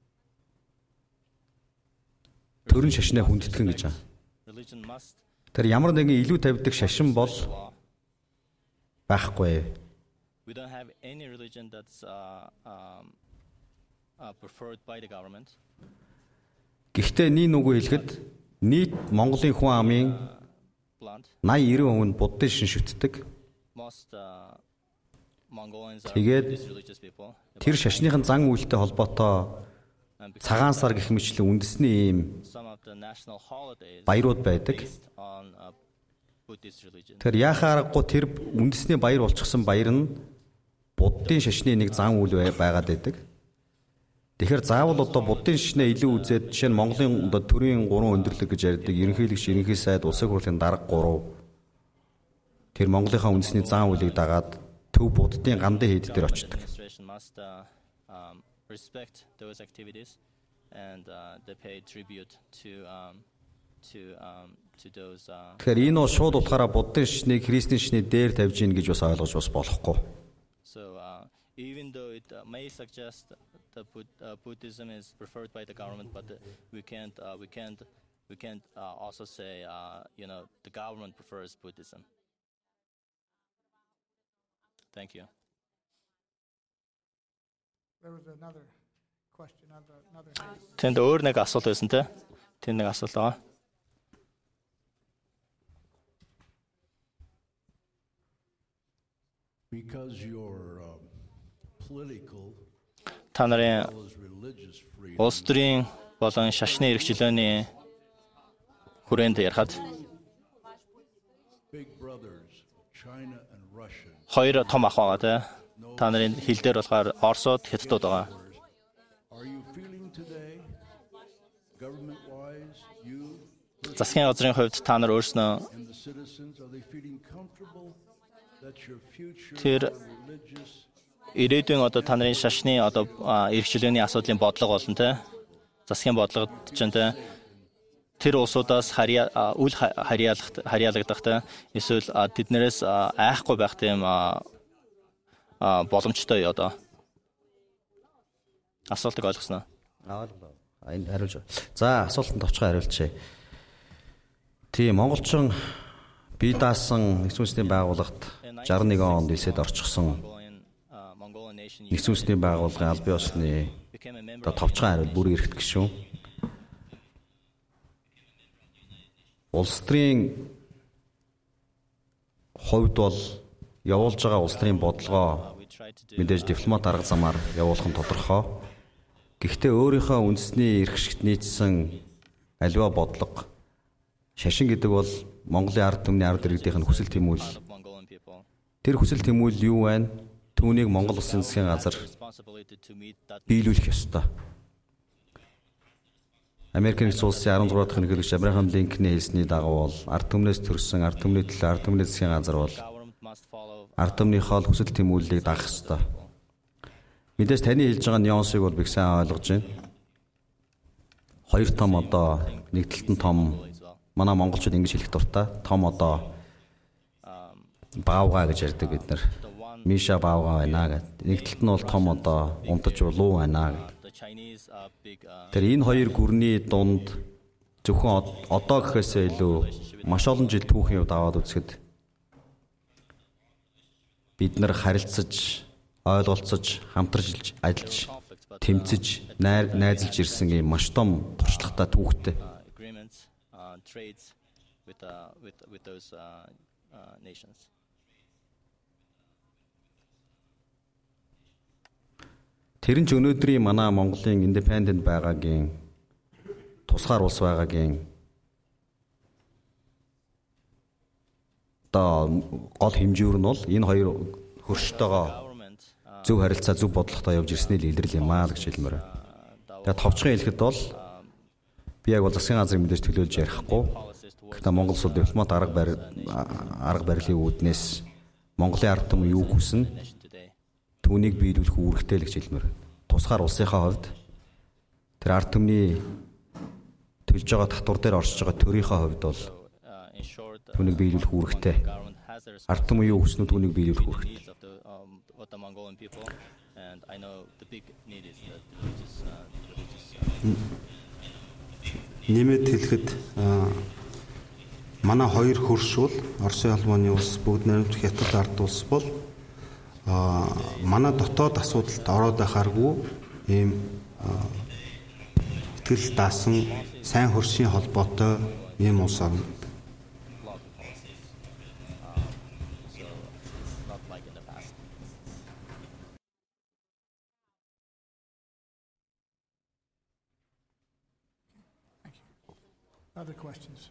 төрийн шашнаа хүндэтгэн гэж байгаа. Тэр ямар нэгэн илүү тавьдаг шашин бол байхгүй. We don't have any religion that's uh, um, uh, preferred by the government. Гэхдээ нэг нүгөө хэлэхэд нийт Монголын хүн амын ninety ninety percent нь буддын шин шүтдэг. Тэгээд тэр шашныхын зан үйлтэй холбоотой цагаан сар гэх мэтлэн үндэсний ийм баярууд байдаг. Тэр яхаа аргагүй тэр үндэсний баяр болчихсон баяр нь буддын шашны нэг зан үйл байгаад байдаг. Тэгэхээр заавал одоо буддын шашнаа илүү үзээд жишээ нь Монголын одоо төрийн гурван өндөрлөг гэж ярьдаг ерөнхийлөгч, ерөнхий сайд, улсын хурлын дарга гурав. Тэр Монголынхаа үндэсний зан үйлийг дагаад төв буддын гандын хэд дээр очдог. Тэгэхээр энэ бол шууд утгаараа буддын шашныг христийн шашны дээр тавьж ийн гэж бас ойлгож бас болохгүй. So uh, even though it uh, may suggest that Bud- uh, Buddhism is preferred by the government, but uh, we can't uh, we can't we can't uh, also say uh, you know the government prefers Buddhism. Thank you. There was another question, another another. Тэнд өөр нэг асуулт байсан те. Тэнд нэг асуулт байгаа. Because your uh, political та нарын улс төрийн болон шашны эрх чөлөөний хүрээнд ярихад хоёр том ах байгаа те. Та нарын хил дээр болохоор Оросууд, Хятадууд байгаа. Засгийн газрын хувьд та нар өөрснөө тэр ирээдүйн одоо та нарын шашны одоо эрх чөлөөний асуудлын бодлого болно те. Засгийн бодлогод ч те тэр улсуудаас харьяа үл харьяалах харьяалагдах те эсвэл тэднэрээс айхгүй байх тийм боломжтой одоо асуултыг ойлгосноо. Аа энэ хариулж. За асуултанд товчхон хариулчихъя. Тийм монголчин бие даасан нэгдсэн үндэсний байгууллагт sixty-one онд нисэд орчихсон нэгдсэн үндэсний байгууллагын албан ёсны одоо товчхон хариул бүр эрэхт гишүүн. Улс төрийн хувьд бол явуулж байгаа улс төрийн бодлогоо мэдээж дипломат арга замаар явуулах нь тодорхой. Гэхдээ өөрийнхөө үндэсний эрх шигт нийцсэн аливаа бодлого шашин гэдэг бол Монголын ард түмний ард иргэдийнх нь хүсэл тэмүүлэл. Тэр хүсэл тэмүүлэл юу вэ? Түүнийг Монгол Улсын засгийн газар биелүүлэх ёстой. Америкийн нэгдсэн улсын sixty-three дахь ерөнхийлөгч Абрахам Линкольн хэлсний дагуу бол ард түмнээс төрсэн ард түмний төлөө ард түмний засгийн газар бол ард түмнийхөө хүсэл тэмүүллийг дагах ёстой. Мэдээж таны хэлж байгаа нюансыг бол би сайн ойлгож байна. Хоёр том одоо нэг талд нь том манай монголчууд ингэж хэлэх дуртай. Том одоо баавга гэж ярьдаг бид нар. Миша баавга байна гэдэг. Нэг талд нь бол том одоо унтаж улуу байна гэдэг. Тэр энэ хоёр гүрний дунд зөвхөн одоо гэхээсээ илүү маш олон жил түүхийн хувьд аваад үзэхэд бид нар харилцаж, ойлголцож, хамтарч ажиллаж, тэмцэж, найзалж ирсэн юм маш том туршлагатай түүхтэй. Тэр нь ч өнөөдрийн манай Монголын independent байгаагийн тусгаар улс байгаагийн одоо гол хэмжүүр нь бол энэ хоёр хөрштөөгөө зөв харилцаа, зөв бодлоготой явж ирсний л илрэл юм аа гэж хэлмээр. Тэгээд товчхон хэлэхэд бол би яг бол засгийн газрыг мэдээж төлөөлж ярихгүй. Гэхдээ Монгол улс дипломат арга барил арга барилын үүднээс Монголын ард түмэн юу хүснэ? Түүнийг биелүүлэх үүрэгтэй л гэж хэлмээр. Тусгаар улсынхаа хувьд тэр ард түмний төлж байгаа татвар дээр оршиж байгаа төрийнхөө хувьд бол түүнийг биелүүлэх үүрэгтэй. Ард түмэн юу хүснэ түүнийг биелүүлэх үүрэгтэй. Нэмэт хэлэхэд манай хоёр хөрш бол Оросын холбооны улс, бүгд найрамдах Хятад ард улс бол а манай дотоод асуудалд ороод байхааргүй ийм итгэл даасан сайн хөршийн холбоотой ийм улс орно. Other questions?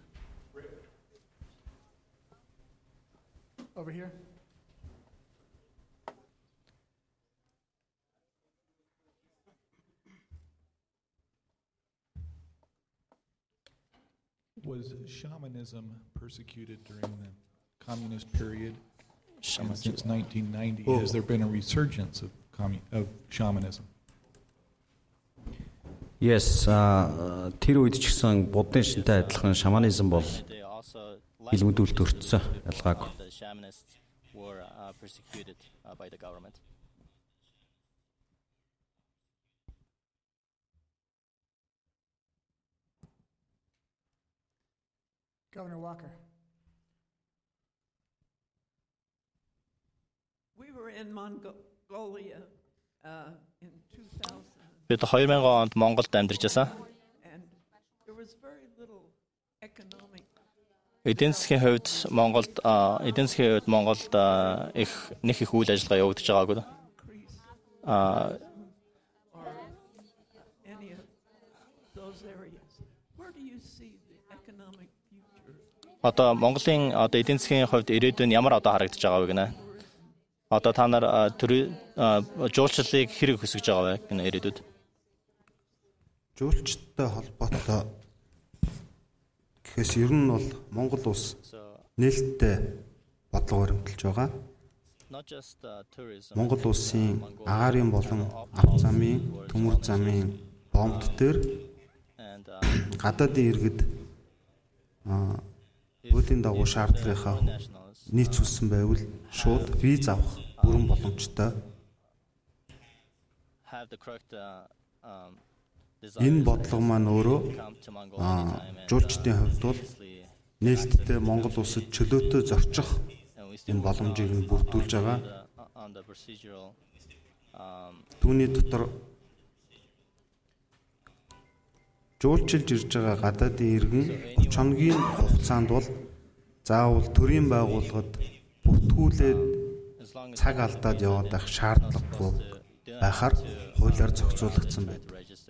Over here. Was shamanism persecuted during the communist period? Uh, since nineteen ninety, oh. Has there been a resurgence of commun- of shamanism? Yes, тэр үед ч гэсэн буддын шинтэй адилхан шаманизм бол илмэдүүлэлт өртсөн ялгаагүй. Governor Walker. We were in Mongolia uh, in two thousand. Бид two thousand онд Монголд амьдарч байсан. Эдийн засгийн хувьд Монголд эдийн засгийн хувьд Монголд их нэг их үйл ажиллагаа явагдаж байгаагүй. Аа Одоо Монголын одоо эдийн засгийн хувьд ирээдүйн ямар одоо харагдаж байгаа вэ гэнэ? Одоо та нар төрийн жуулчлалыг хэрэг хүсэж байгаа вэ гэнэ ирээдүйд? Жуулчтай холбоотой гэхээс ер нь бол Монгол улс нээлттэй бодлого баримталж байгаа. Монгол улсын агаарын болон авто замын, төмөр замын бомб дээр гадаадын иргэд Будын дагуу шаардлагынхаа нийцүүлсэн байвал шууд виз авах бүрэн боломжтой. Энэ бодлого маань өөрөө жуулчдын хувьд бол нээлттэй Монгол улсад чөлөөтэй зорчих энэ боломжийг нь бүрдүүлж байгаа. Түүний дотор жуулчилж ирж байгаа гадаадын иргэн гурван хоногийн хугацаанд бол заавал төрийн байгууллагад бүртгүүлээд цаг алдаад яваад байх шаардлагагүй байхаар хуулиар зохицуулагдсан байдаг.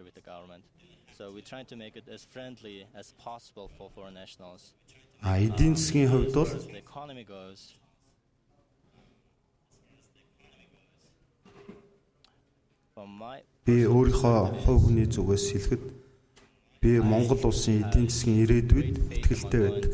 А эдийн засгийн хувьд бол би өөрийнхөө хувь хүний зүгээс хэлэхэд би Монгол улсын эдийн засгийн ирээдүйд итгэлтэй байдаг.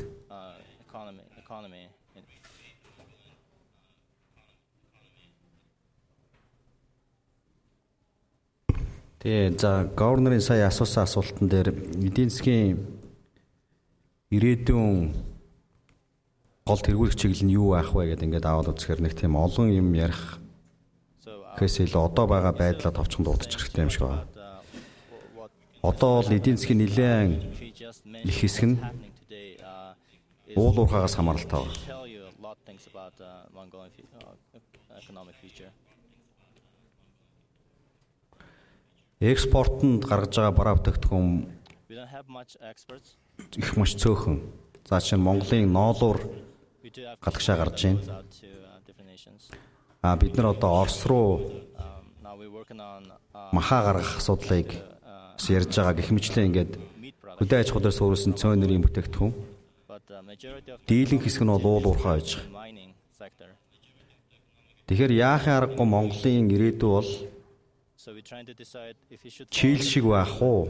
Тэгээ за governor-ын сая асуусан асуултан дээр эдийн засгийн ирээдүйн гол тэргүүлэх чиглэл нь юу байх вэ гэдэг ингээд аваад үзэхээр нэг тийм олон юм ярих гэхээс илүү одоо байгаа байдлаа товчхон дуудаж хэрэгтэй юм шиг байна. одоо бол эдийн засгийн нэлээд их хэсэг нь уул уурхаагаас хамааралтай байна. Экспортод гаргаж байгаа бараа бүтээгдэхүүн их маш цөөхөн. За чинь Монголын ноолуур гадагшаа гарч байна. А бид нар одоо Орос руу махаа гаргах асуудлыг ярьж байгаа гэх мэтлээ ингээд хөдөө аж ахуй дээр суурилсан цөөн нэрийн бүтээгдэхүүн. Дийлэн хэсэг нь бол уул уурхай байж байгаа. Тэгэхээр яахын аргагүй Монголын ирээдүй бол Чили шиг байх уу?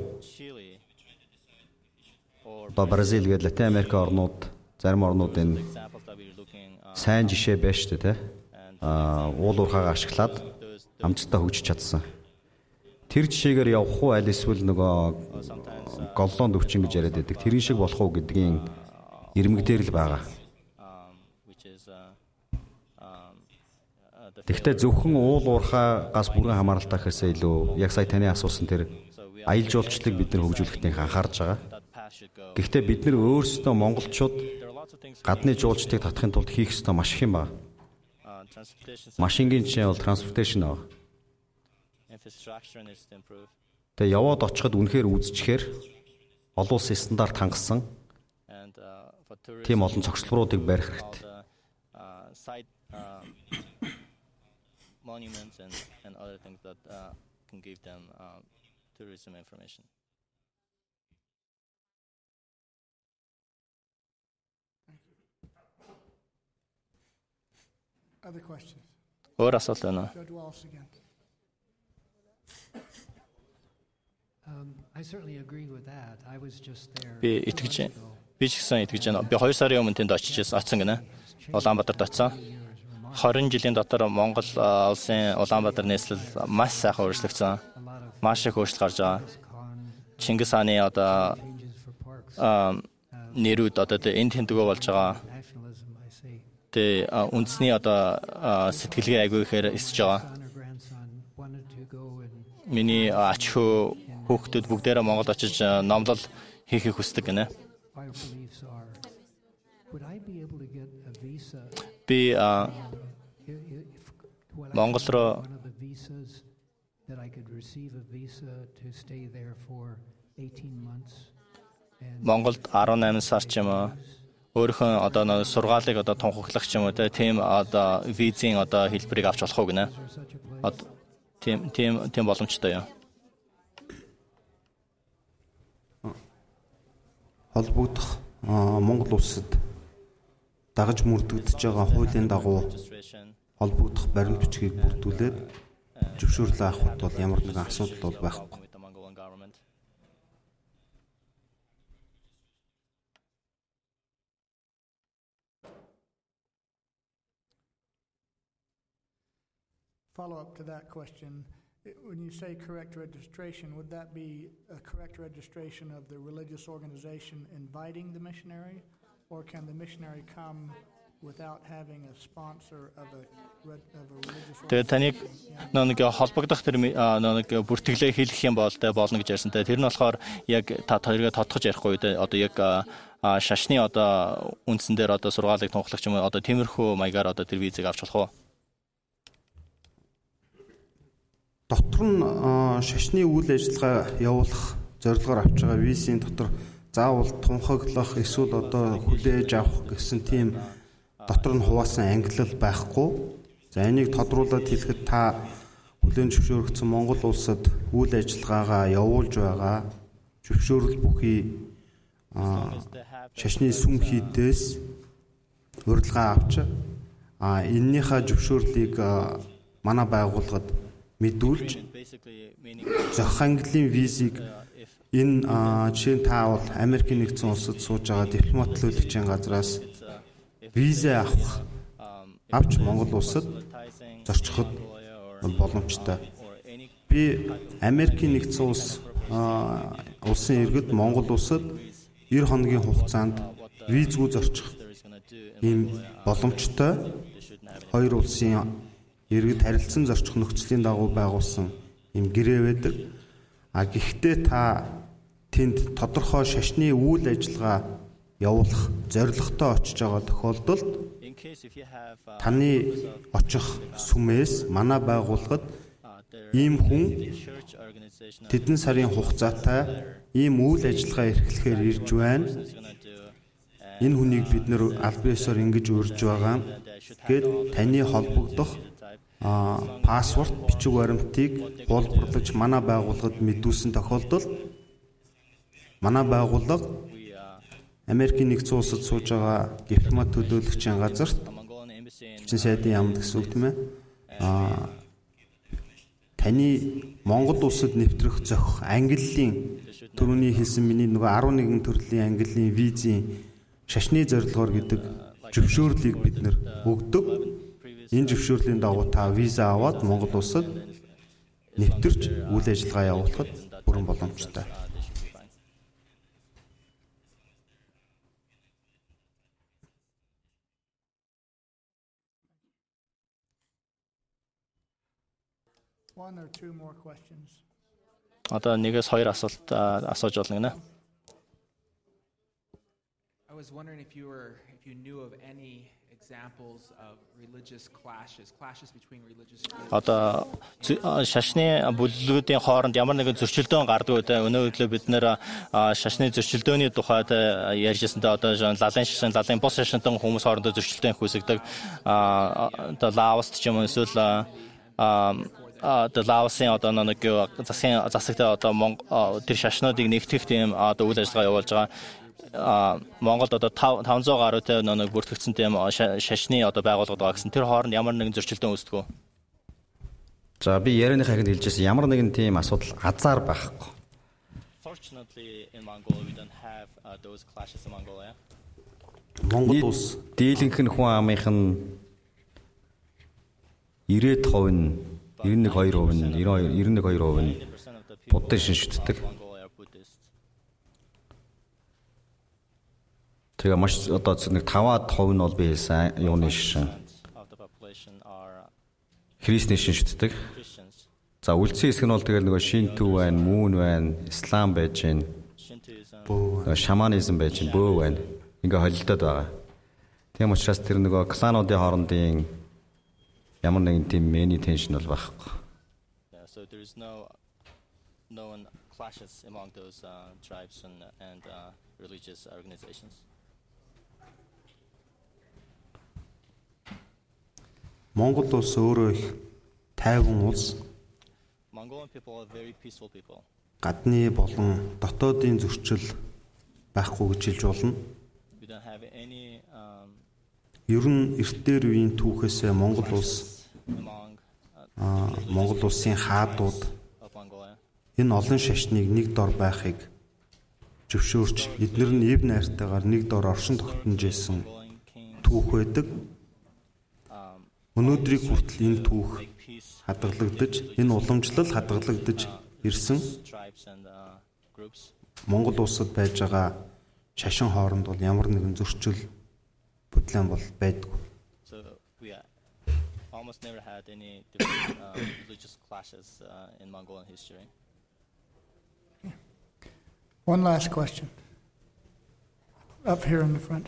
Одоо Бразил гээд Латин Америк орнууд, зарим орнуудын сайн жишээ байна шүү дээ, тэ? Аа, уул уурхайгаа ашиглаад амжилттай хөгжиж чадсан. Тэр жишээгээр явах уу аль эсвэл нөгөө голлоонд өвчин гэж яриад байдаг. Тэрэн шиг болох уу гэдгийн ирмэгдээр л байгаа. Тэгэхдээ зөвхөн уул уурхайгаас бүрэн хамааралтай гэхээсээ илүү яг сая таны асуусан тэр аялал жуулчлалыг бид нар хөгжүүлэхтээ анхаарж байгаа. Гэхдээ бид нар өөрсдөө монголчууд гадны жуулчдыг татахын тулд хийх ёстой маш их юм байна. Машингийн жишээ бол транспортейшн аа. Тэгээ яваад очиход үнэхээр үзчихээр олон улсын стандарт хангасан тийм олон цогцлборуудыг барих хэрэгтэй. Monuments and, and other things that uh, can give them uh, tourism information. Other questions? Өөр асуулт байна уу? I certainly agree with that. I was just there. Би итгэж байна. Би ч гэсэн итгэж байна. Би хоёр сарын өмнө тэнд очиж очсон гинэ. Улаанбаатарт очсон. twenty жилийн дотор Монгол улсын Улаанбаатар нийслэл маш сайхан өөрчлөгдсөн. Маш их өөрчлөлт гарч байгаа. Чингис хааны одоо нэрүүд одоо энэ тэмдгөө болж байгаа. Тэ үндэсний одоо сэтгэлгээ айгүй ихээр эсэж байгаа. Миний ач хөө хүүхдүүд бүгдээрээ Монгол очиж номлол хийхийг хүсдэг гинэ. Би Монгол руу Монголд eighteen сар ч юм уу өөрийнхөө одоо сургаалыг одоо тунхаглах ч юм уу тийм одоо визийн одоо хэлбэрийг авч болох уу гинэ. Одоо тийм тийм тийм боломжтой юм. Холбогдох Монгол улсад дагаж мөрдөгдөж байгаа хуулийн дагуу холбогдох баримт бичгийг бүрдүүлээд зөвшөөрлөө авахд бол ямар нэгэн асуудал бол байхгүй. Follow up to that question. When you say correct registration, would that be a correct registration of the religious organization inviting the missionary, or can the missionary come without having a sponsor of a, of a religious organization? Тэгээ таныг нэг холбогдох тэр нэг бүртгэлээ хэлэх юм бол тэ болно гэж ярьсан. Тэр нь болохоор яг та хоёроо тодтогч ярихгүй тэ одоо яг шашны одоо үндсэн дээр одоо сургаалыг тунхлах юм одоо тиймэрхүү маягаар одоо тэр визийг авч болох уу? Дотор нь шашны үйл ажиллагаа явуулах зорилгоор авч байгаа визийн дотор заавал тунхаглах эсвэл одоо хүлээж авах гэсэн тийм дотор нь хуваасан ангилал байхгүй. За энийг тодруулаад хэлэхэд та хүлээн зөвшөөрөгдсөн Монгол улсад үйл ажиллагаагаа явуулж байгаа зөвшөөрөл бүхий шашны сүм хийдээс урилга авч а эннийхээ зөвшөөрлийг манай байгууллагад мэдүүлж зохих английн визийг энэ жишээ нь та бол Америкийн нэгдсэн улсад сууж байгаа дипломат төлөвлөгчийн газраас виза авах авч Монгол улсад зорчиход боломжтой. Би Америкийн нэгдсэн улс улсын иргэд Монгол улсад nine хоногийн хугацаанд визгүй зорчих ийм боломжтой. Хоёр улсын иргэд харилцан зорчих нөхцөлийн дагуу байгуулсан ийм гэрээ байдаг. А гэхдээ та тэнд тодорхой шашны үйл ажиллагаа явуулах зорилготой очиж байгаа тохиолдолд таны очих сүмээс манай байгууллагад ийм хүн тэдэн сарын хугацаатай ийм үйл ажиллагаа эрхлэхээр ирж байна. Энэ хүнийг бид нэр аль биесээр ингэж урьж байгаа гэд таны холбогдох паспорт бичиг баримтыг гуйлбарлаж манай байгууллагад мэдүүлсэн тохиолдолд манай байгууллага Америкийн нэгдсэн улсад сууж байгаа дипломат төлөөлөгчийн газарт Эцэн сайдын яамд гэсэн үг тийм ээ. Аа таны Монгол улсад нэвтрэх зохих ангиллын түрүүний хэлсэн миний нөгөө арван нэгэн төрлийн ангиллын визийн шашны зорилгоор гэдэг зөвшөөрлийг бид нэр өгдөг. Энэ зөвшөөрлийн дагуу та виза аваад Монгол улсад нэвтэрч үйл ажиллагаа явуулахад бүрэн боломжтой. One or two more questions. Одоо нэгээс хоёр асуулт асууж болно гинэ. I was wondering if you were if you knew of any examples of religious clashes, clashes between religious groups. Одоо шашны бүлгүүдийн хооронд ямар нэгэн зөрчилдөөн гардаг үү? Өнөө өглөө бид нэр шашны зөрчилдөөний тухайд ярьжсэнтэй одоо лалын шашин, лалын бус шашинтан хүмүүс хоорондоо зөрчилдөөн үүсгдэг. Аа одоо Лаост ч юм уу эсвэл аа одоо Лаосын одоо нэг засгийн засагтай одоо тэр шашнуудыг нэгтгэх тийм одоо үйл ажиллагаа явуулж байгаа. Монголд одоо таванзаа гаруйтай нэг бүртгэгдсэн тийм шашны одоо байгууллагууд байгаа гэсэн. Тэр хооронд ямар нэгэн зөрчилдөөн үүсдэг үү? За би ярианыхаа хэнд хэлжсэн ямар нэгэн тийм асуудал азар байхгүй. Fortunately in Mongolia we don't have uh, those clashes in Mongolia. Монгол улс дийлэнх нь хүн амынх нь ирээд хувь нь ninety two percent нь ninety two percent нь буддын шинжтдэг. Тэгээ маш одоо нэг five percent нь бол би хэлсэн юуны шин. Христийн шинжтдэг. За үлдсэн хэсэг нь бол тэгэл нөгөө Шинту байна, Мөн байна, Ислам байж байна. Шаманизм байж байна, бөө байна. Ингээ холилдоод байгаа. Тийм учраас тэр нөгөө клануудын хоорондын ямар нэгэн тийм мэни теншн бол байхгүй. So there is no known clashes among those uh, tribes and and uh, religious organizations. Монгол улс өөрөө их тайван улс. Mongolian people are very peaceful people. Гадны болон дотоодын зөрчил байхгүй гэж хэлж болно. We don't have any um ер нь эрт дээр үеийн түүхээс Монгол улс аа Монгол улсын хаадууд энэ олон шашныг нэг дор байхыг зөвшөөрч эдгээр нь эв найртайгаар нэг дор оршин тогтножсэн түүх байдаг. Өнөөдрийг хүртэл энэ түүх хадгалагдаж, энэ уламжлал хадгалагдаж ирсэн Монгол улсад байж байгаа шашин хооронд бол ямар нэгэн зөрчил бүтлэн бол байдгүй. So we almost never had any different, uh, religious clashes uh, in Mongolian history. One last question. Up here in the front.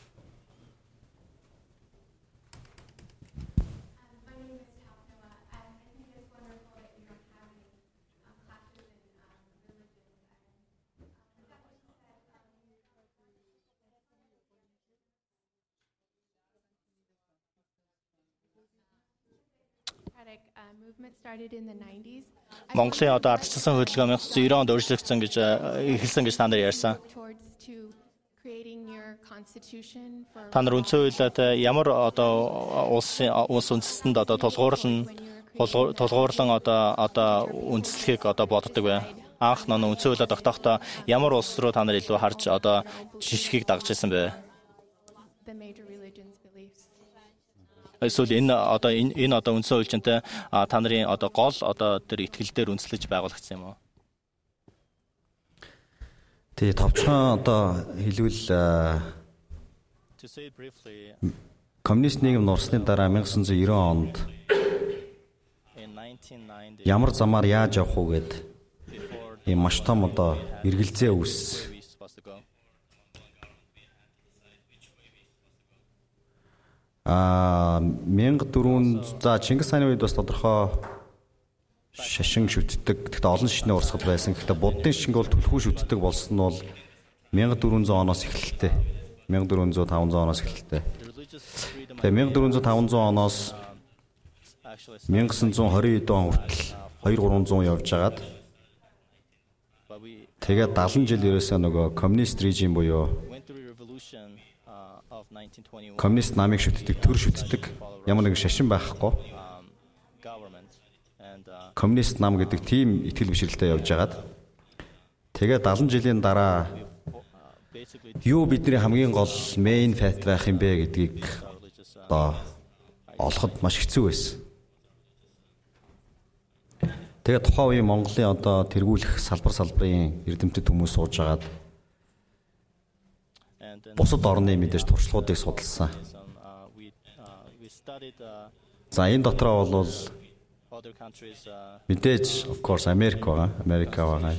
Монголын одоо ардчилсан хөдөлгөөн nineteen ninety онд өөрчлөгдсөн гэж эхэлсэн гэж та нар ярьсан. Та нар үндсэн хуулиад ямар одоо улсын улс үндэстэнд одоо тулгуурлан тулгуурлан одоо одоо үндэслэхийг одоо боддог бай. Анх нөө үндсэн хуулиад тогтохдоо ямар улс руу та нар илүү харж одоо жишгийг дагж ирсэн бэ? Эсвэл энэ одоо энэ одоо үндсэн хуульчинтай та нарын одоо гол одоо тэр ихтгэл дээр үндэслэж байгуулагдсан юм уу? Тэгээ товчхон одоо хэлвэл коммунист нийгэм нурсны дараа nineteen ninety онд ямар замаар яаж явах уу гэд ийм маш том одоо эргэлзээ үүссэн. Аа мянга дөрвөн за Чингис хааны үед бас тодорхой шашин шүтдэг. Гэхдээ олон шишний урсгал байсан. Гэхдээ буддын шишинг бол түлхүү шүтдэг болсон нь бол мянга дөрвөн зуун оноос эхэллээ. мянга дөрвөн зуун таван зуун оноос эхэллээ. Тэгээ мянга дөрвөн зуун таван зуун оноос мянга девсан зуун хорин хэд он хүртэл хоёр гурван зуун явж агаад тэгээд дагалан жил ерөөсөө нөгөө коммунист режим буюу коммунист намыг шүтдэг, төр шүтдэг ямар нэгэн шашин байхгүй. Коммунист нам гэдэг тийм итгэл бишрэлтэй явж агаад тэгээд дагалан жилийн дараа юу бидний хамгийн гол main fact байх юм бэ гэдгийг одоо олоход маш хэцүү байсан. Тэгээд тухайн үеийн Монголын одоо тэргүүлэх салбар салбарын эрдэмтэд хүмүүс сууж агаад бусад орны мэдээж туршлагуудыг судалсан. За энэ дотроо бол мэдээж of course Америк байгаа, Америк байгаа.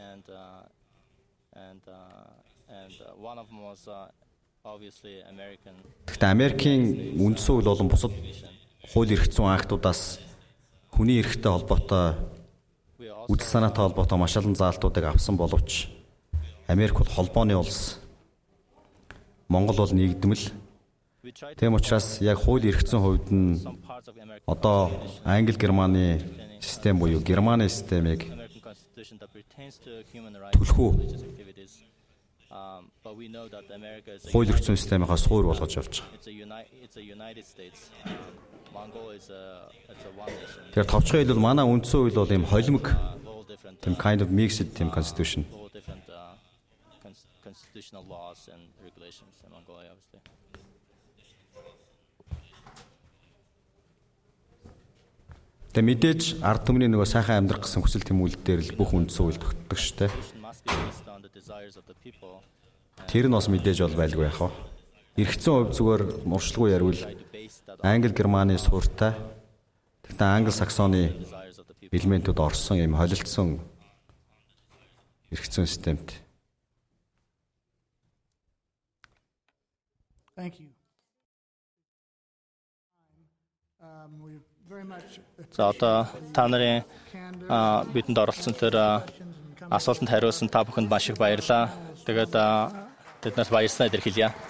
Гэхдээ Америкийн үндсэн үйл болон бусад хууль эрх зүйн актуудаас хүний эрхтэй холбоотой үдэл санаатай холбоотой маш олон заалтуудыг авсан боловч Америк бол холбооны улс. Монгол бол нэгдмэл. Тийм учраас яг хууль эрх зүйн хувьд нь одоо Англи Германы систем буюу Германы системийг түлхүү хууль эрх зүйн системийнхаа суур болгож явж байгаа. Тэгэхээр товчхон хэлбэл манай үндсэн хууль бол ийм холимог тийм kind of mixed тийм constitution. Constitutional laws and regulations in Mongolia obviously. Тэ мэдээж ард түмний нөгөө сайхан амьдрах гэсэн хүсэл тэмүүлэлтээр л бүх үндсэн хууль тогтдог шүү дээ. Тэр нь бас мэдээж бол байлгүй яах вэ? Эрх зүйн хувь зүгээр муршилгүй ярил Англи Германы суурьтай тэгтээ Англи Саксоны элементүүд орсон юм холилдсон эрх зүйн системт. Thank you. Um, we very much За одоо та нарын бидэнд оролцсон тэр асуултанд хариулсан та бүхэнд маш их баярлалаа. Тэгээд тэднээс баярснаа илэрхийлье.